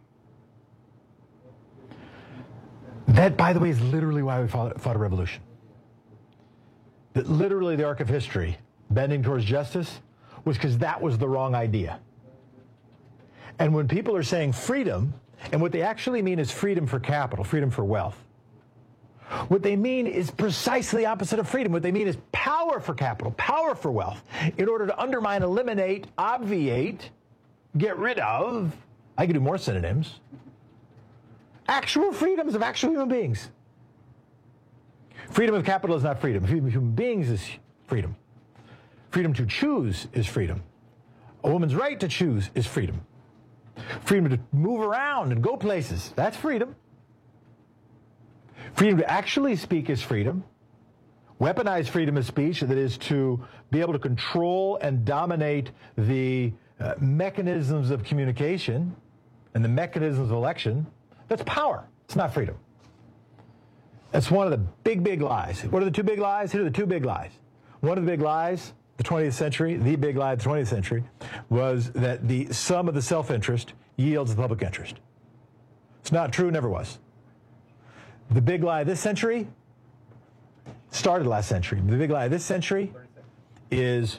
That, by the way, is literally why we fought, fought a revolution. That literally the arc of history, bending towards justice, was because that was the wrong idea. And when people are saying freedom, and what they actually mean is freedom for capital, freedom for wealth, what they mean is precisely the opposite of freedom. What they mean is power for capital, power for wealth, in order to undermine, eliminate, obviate, get rid of, I could do more synonyms, actual freedoms of actual human beings. Freedom of capital is not freedom. Freedom of human beings is freedom. Freedom to choose is freedom. A woman's right to choose is freedom. Freedom to move around and go places, that's freedom. Freedom to actually speak is freedom. Weaponized freedom of speech, that is to be able to control and dominate the uh, mechanisms of communication and the mechanisms of election, that's power. It's not freedom. That's one of the big, big lies. What are the two big lies? Here are the two big lies. One of the big lies, the twentieth century, the big lie of the twentieth century, was that the sum of the self-interest yields the public interest. It's not true, never was. The big lie of this century started last century. The big lie of this century is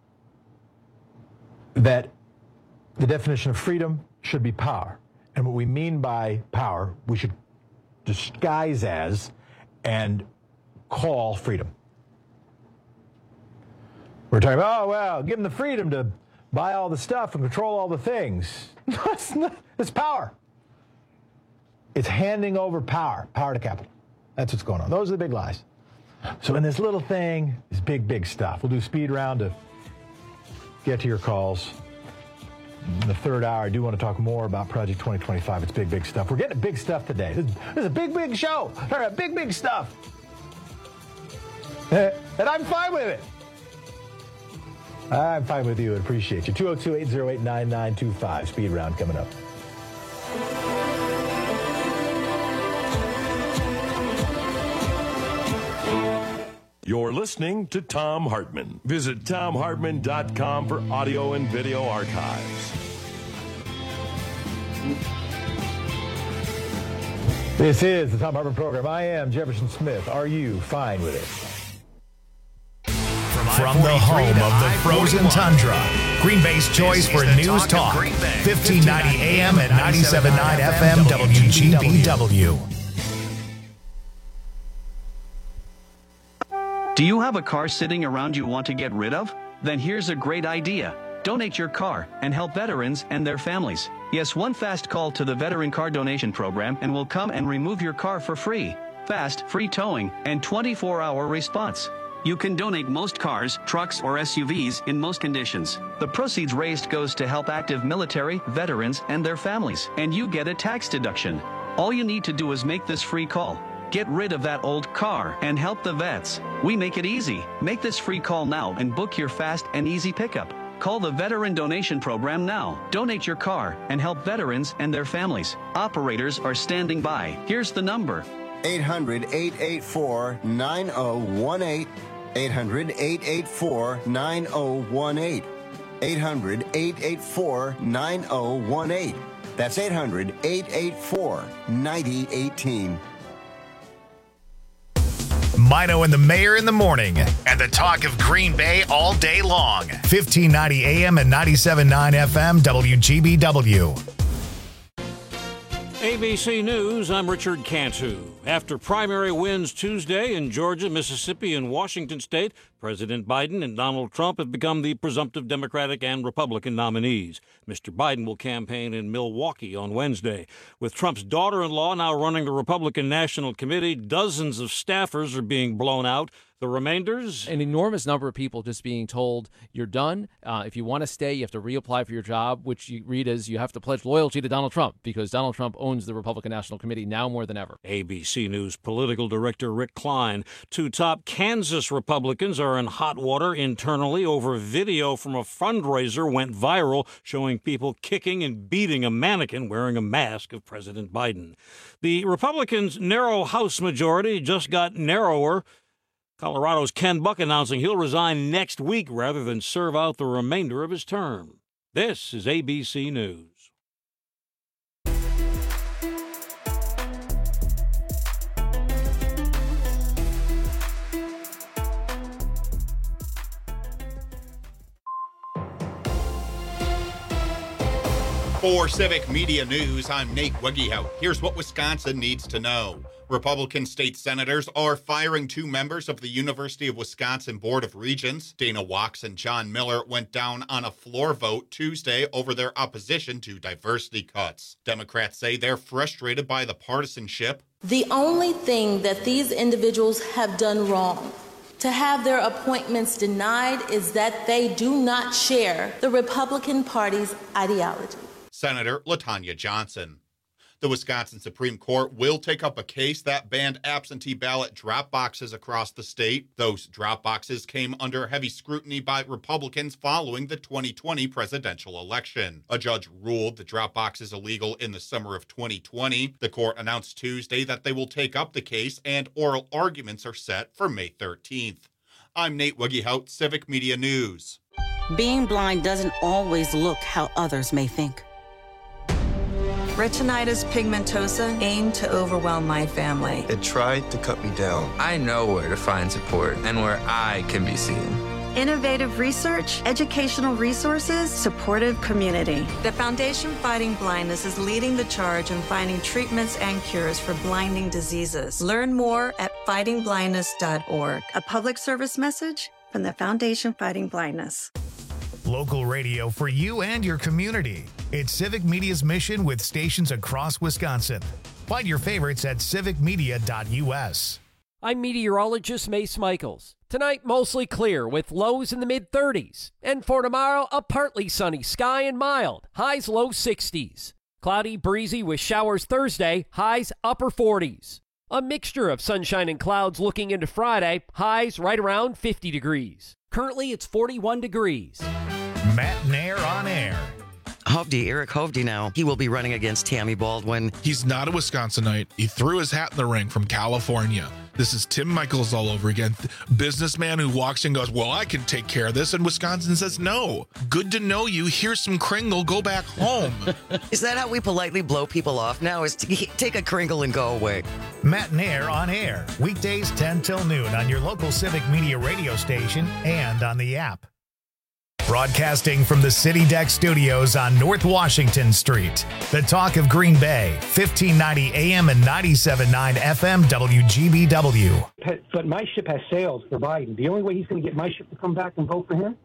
that the definition of freedom should be power. And what we mean by power, we should disguise as and call freedom. We're talking about, oh, well, give them the freedom to buy all the stuff and control all the things. It's not, it's power. It's handing over power, power to capital. That's what's going on. Those are the big lies. So in this little thing is big, big stuff. We'll do speed round to get to your calls. In the third hour, I do want to talk more about Project twenty twenty-five. It's big, big stuff. We're getting big stuff today. This, this is a big, big show. Talking about big, big stuff. And I'm fine with it. I'm fine with you and appreciate you. two oh two, eight oh eight, nine nine two five. Speed round coming up. You're listening to Thom Hartmann. Visit Thom Hartmann dot com for audio and video archives. This is the Thom Hartmann Program. I am Jefferson Smith. Are you fine with it? From the home of the frozen tundra, Green Bay's choice for news talk, fifteen ninety A M and ninety-seven point nine F M W G B W. Do you have a car sitting around you want to get rid of? Then here's a great idea. Donate your car and help veterans and their families. Yes, one fast call to the Veteran Car Donation Program and we'll come and remove your car for free. Fast, free towing, and twenty-four hour response. You can donate most cars, trucks, or S U Vs in most conditions. The proceeds raised goes to help active military, veterans, and their families, and you get a tax deduction. All you need to do is make this free call. Get rid of that old car and help the vets. We make it easy. Make this free call now and book your fast and easy pickup. Call the Veteran Donation Program now. Donate your car and help veterans and their families. Operators are standing by. Here's the number. eight hundred, eight eight four, nine oh one eight. eight hundred, eight eight four, nine oh one eight. eight hundred, eight eight four, nine oh one eight. That's eight hundred, eight eight four, nine oh one eight. Mino and the Mayor in the morning, and the talk of Green Bay all day long. fifteen ninety A M and ninety-seven point nine F M W G B W. A B C News, I'm Richard Cantu. After primary wins Tuesday in Georgia, Mississippi, and Washington State, President Biden and Donald Trump have become the presumptive Democratic and Republican nominees. Mister Biden will campaign in Milwaukee on Wednesday. With Trump's daughter-in-law now running the Republican National Committee, dozens of staffers are being blown out. The remainders? An enormous number of people just being told you're done. Uh, if you want to stay, you have to reapply for your job, which you read as you have to pledge loyalty to Donald Trump because Donald Trump owns the Republican National Committee now more than ever. A B C News political director Rick Klein. Two top Kansas Republicans are in hot water internally over video from a fundraiser went viral showing people kicking and beating a mannequin wearing a mask of President Biden. The Republicans' narrow House majority just got narrower. Colorado's Ken Buck announcing he'll resign next week rather than serve out the remainder of his term. This is A B C News. For Civic Media News, I'm Nate Wegehout. Here's what Wisconsin needs to know. Republican state senators are firing two members of the University of Wisconsin Board of Regents. Dana Wachs and John Miller went down on a floor vote Tuesday over their opposition to diversity cuts. Democrats say they're frustrated by the partisanship. The only thing that these individuals have done wrong to have their appointments denied is that they do not share the Republican Party's ideology. Senator LaTanya Johnson. The Wisconsin Supreme Court will take up a case that banned absentee ballot drop boxes across the state. Those drop boxes came under heavy scrutiny by Republicans following the twenty twenty presidential election. A judge ruled the drop boxes illegal in the summer of twenty twenty. The court announced Tuesday that they will take up the case, and oral arguments are set for May thirteenth. I'm Nate Wegehout, Civic Media News. Being blind doesn't always look how others may think. Retinitis pigmentosa aimed to overwhelm my family. It tried to cut me down. I know where to find support and where I can be seen. Innovative research, educational resources, supportive community. The Foundation Fighting Blindness is leading the charge in finding treatments and cures for blinding diseases. Learn more at fighting blindness dot org. A public service message from the Foundation Fighting Blindness. Local radio for you and your community. It's Civic Media's mission with stations across Wisconsin. Find your favorites at civic media dot U S. I'm meteorologist Mace Michaels. Tonight, mostly clear with lows in the mid thirties. And for tomorrow, a partly sunny sky and mild. Highs low sixties. Cloudy, breezy with showers Thursday. Highs upper forties. A mixture of sunshine and clouds looking into Friday. Highs right around fifty degrees. Currently, it's forty-one degrees. Matt Nair on air. Hovde, Eric Hovde now. He will be running against Tammy Baldwin. He's not a Wisconsinite. He threw his hat in the ring from California. This is Tim Michaels all over again. Businessman who walks in and goes, well, I can take care of this. And Wisconsin says, no. Good to know you. Here's some Kringle. Go back home. Is that how we politely blow people off now? Is to take a Kringle and go away? Matt Nair on air. Weekdays ten till noon on your local Civic Media radio station and on the app. Broadcasting from the City Deck Studios on North Washington Street. The talk of Green Bay, fifteen ninety A M and ninety-seven point nine F M W G B W. But my ship has sailed for Biden. The only way he's going to get my ship to come back and vote for him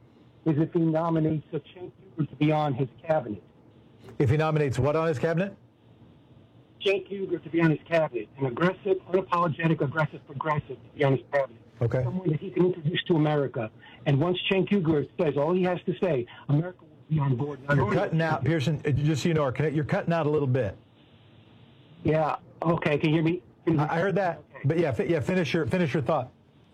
is if he nominates Cenk Uygur to be on his cabinet. If he nominates what on his cabinet? Cenk Uygur to be on his cabinet. An aggressive, unapologetic, aggressive progressive to be on his cabinet. Okay. Someone that he can introduce to America. And once Cenk Uygur says all he has to say, America will be on board. You're cutting out, Pearson, just so you know, you're cutting out a little bit. Yeah, okay, can you hear me? Can you I heard that, okay. But yeah, yeah, finish your finish your thought.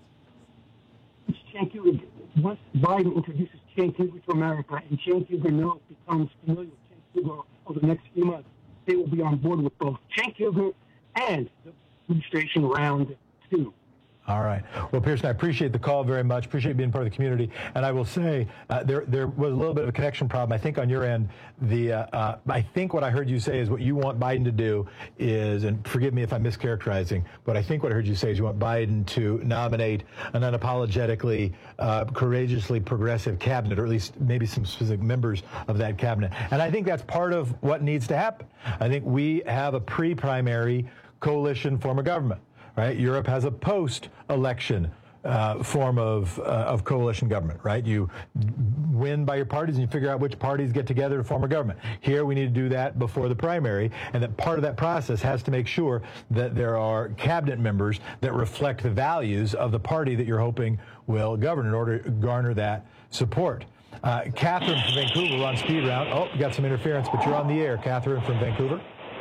Cenk Uygur, once Biden introduces Cenk Uygur to America and Cenk Uygur now becomes familiar with Cenk Uygur over the next few months, they will be on board with both Cenk Uygur and the administration round two. All right. Well, Pearson, I appreciate the call very much. Appreciate being part of the community. And I will say uh, there there was a little bit of a connection problem, I think, on your end. The uh, uh, I think what I heard you say is what you want Biden to do is, and forgive me if I'm mischaracterizing, but I think what I heard you say is you want Biden to nominate an unapologetically, uh, courageously progressive cabinet, or at least maybe some specific members of that cabinet. And I think that's part of what needs to happen. I think we have a pre-primary coalition form of government. Right, Europe has a post-election uh, form of uh, of coalition government. Right, you win by your parties and you figure out which parties get together to form a government. Here, we need to do that before the primary, and that part of that process has to make sure that there are cabinet members that reflect the values of the party that you're hoping will govern in order to garner that support. Uh, Catherine from Vancouver, we're on speed round. Oh, you got some interference, but you're on the air. Catherine from Vancouver.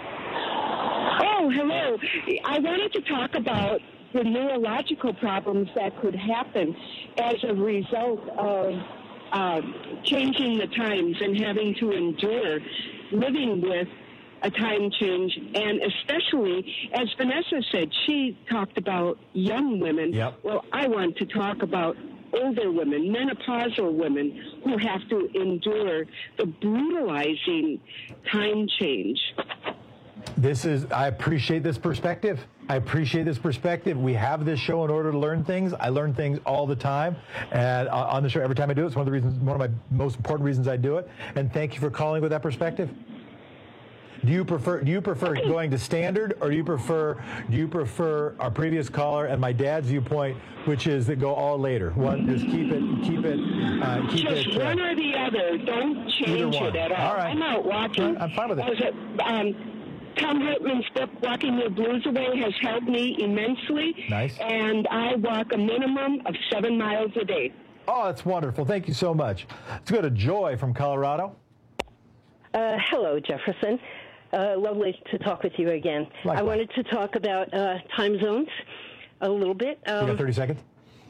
Oh, hello. I wanted to talk about the neurological problems that could happen as a result of uh, changing the times and having to endure living with a time change. And especially, as Vanessa said, she talked about young women. Yep. Well, I want to talk about older women, menopausal women, who have to endure the brutalizing time change. This is, I appreciate this perspective. I appreciate this perspective. We have this show in order to learn things. I learn things all the time. And on the show, every time I do it, it's one of the reasons, one of my most important reasons I do it. And thank you for calling with that perspective. Do you prefer, do you prefer going to standard, or do you prefer, do you prefer our previous caller and my dad's viewpoint, which is that go all later? One, just keep it, keep it, uh, keep just it. Uh, one or the other. Don't change it at all. All right. I'm out walking. I'm fine with it. it um, Tom Hartman's book, Walking Your Blues Away, has helped me immensely. Nice. And I walk a minimum of seven miles a day. Oh, that's wonderful. Thank you so much. Let's go to Joy from Colorado. Uh, hello, Jefferson. Uh, lovely to talk with you again. Likewise. I wanted to talk about uh, time zones a little bit. Um, you got thirty seconds?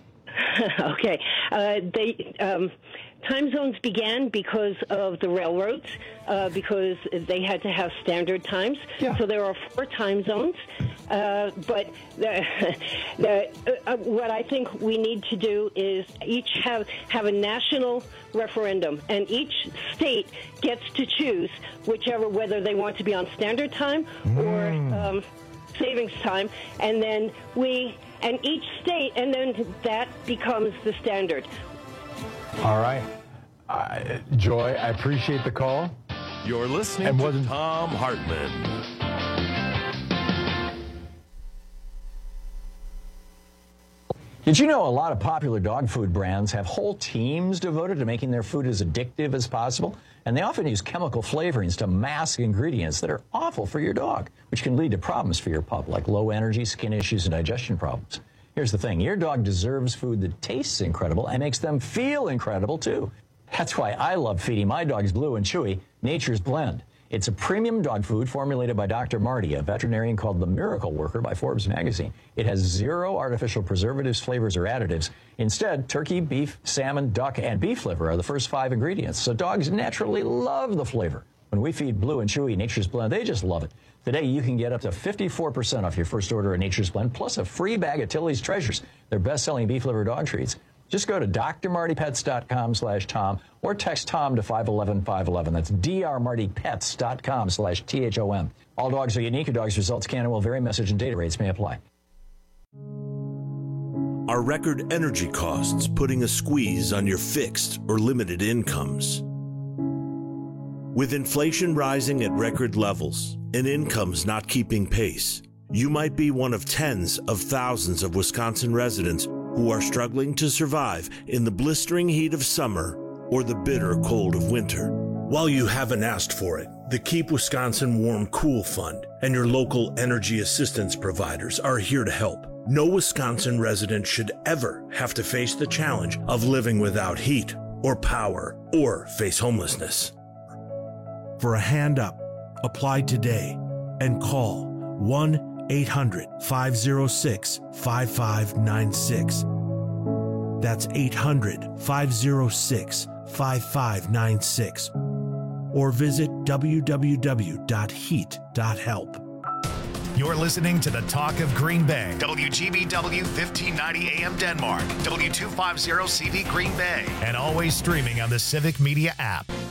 Okay. Uh, they um, time zones began because of the railroads, uh, because they had to have standard times. Yeah. So there are four time zones. Uh, but the, the, uh, what I think we need to do is each have have a national referendum, and each state gets to choose whichever, whether they want to be on standard time mm. or um, savings time, and then we. And each state, and then that becomes the standard. All right. Uh, Joy, I appreciate the call. You're listening and to Thom Hartmann. Did you know a lot of popular dog food brands have whole teams devoted to making their food as addictive as possible? And they often use chemical flavorings to mask ingredients that are awful for your dog, which can lead to problems for your pup, like low energy, skin issues, and digestion problems. Here's the thing. Your dog deserves food that tastes incredible and makes them feel incredible, too. That's why I love feeding my dogs Blue and Chewy Nature's Blend. It's a premium dog food formulated by Doctor Marty, a veterinarian called the Miracle Worker by Forbes magazine. It has zero artificial preservatives, flavors, or additives. Instead, turkey, beef, salmon, duck, and beef liver are the first five ingredients, so dogs naturally love the flavor. When we feed Blue and Chewy Nature's Blend, they just love it. Today, you can get up to fifty-four percent off your first order of Nature's Blend, plus a free bag of Tilly's Treasures, their best-selling beef liver dog treats. Just go to d r marty pets dot com slash Tom or text Tom to five one one five one one. That's d r marty pets dot com slash T H O M. All dogs are unique. Your dog's results can and will vary. Message and data rates may apply. Are record energy costs putting a squeeze on your fixed or limited incomes? With inflation rising at record levels and incomes not keeping pace, you might be one of tens of thousands of Wisconsin residents who are struggling to survive in the blistering heat of summer or the bitter cold of winter. While you haven't asked for it, the Keep Wisconsin Warm Cool Fund and your local energy assistance providers are here to help. No Wisconsin resident should ever have to face the challenge of living without heat or power or face homelessness. For a hand up, apply today and call one eight hundred, five oh six, five five nine six. That's eight hundred, five oh six, five five nine six. Or visit w w w dot heat dot help. You're listening to the Talk of Green Bay. W G B W fifteen ninety A M Denmark. W two fifty C V Green Bay. And always streaming on the Civic Media app.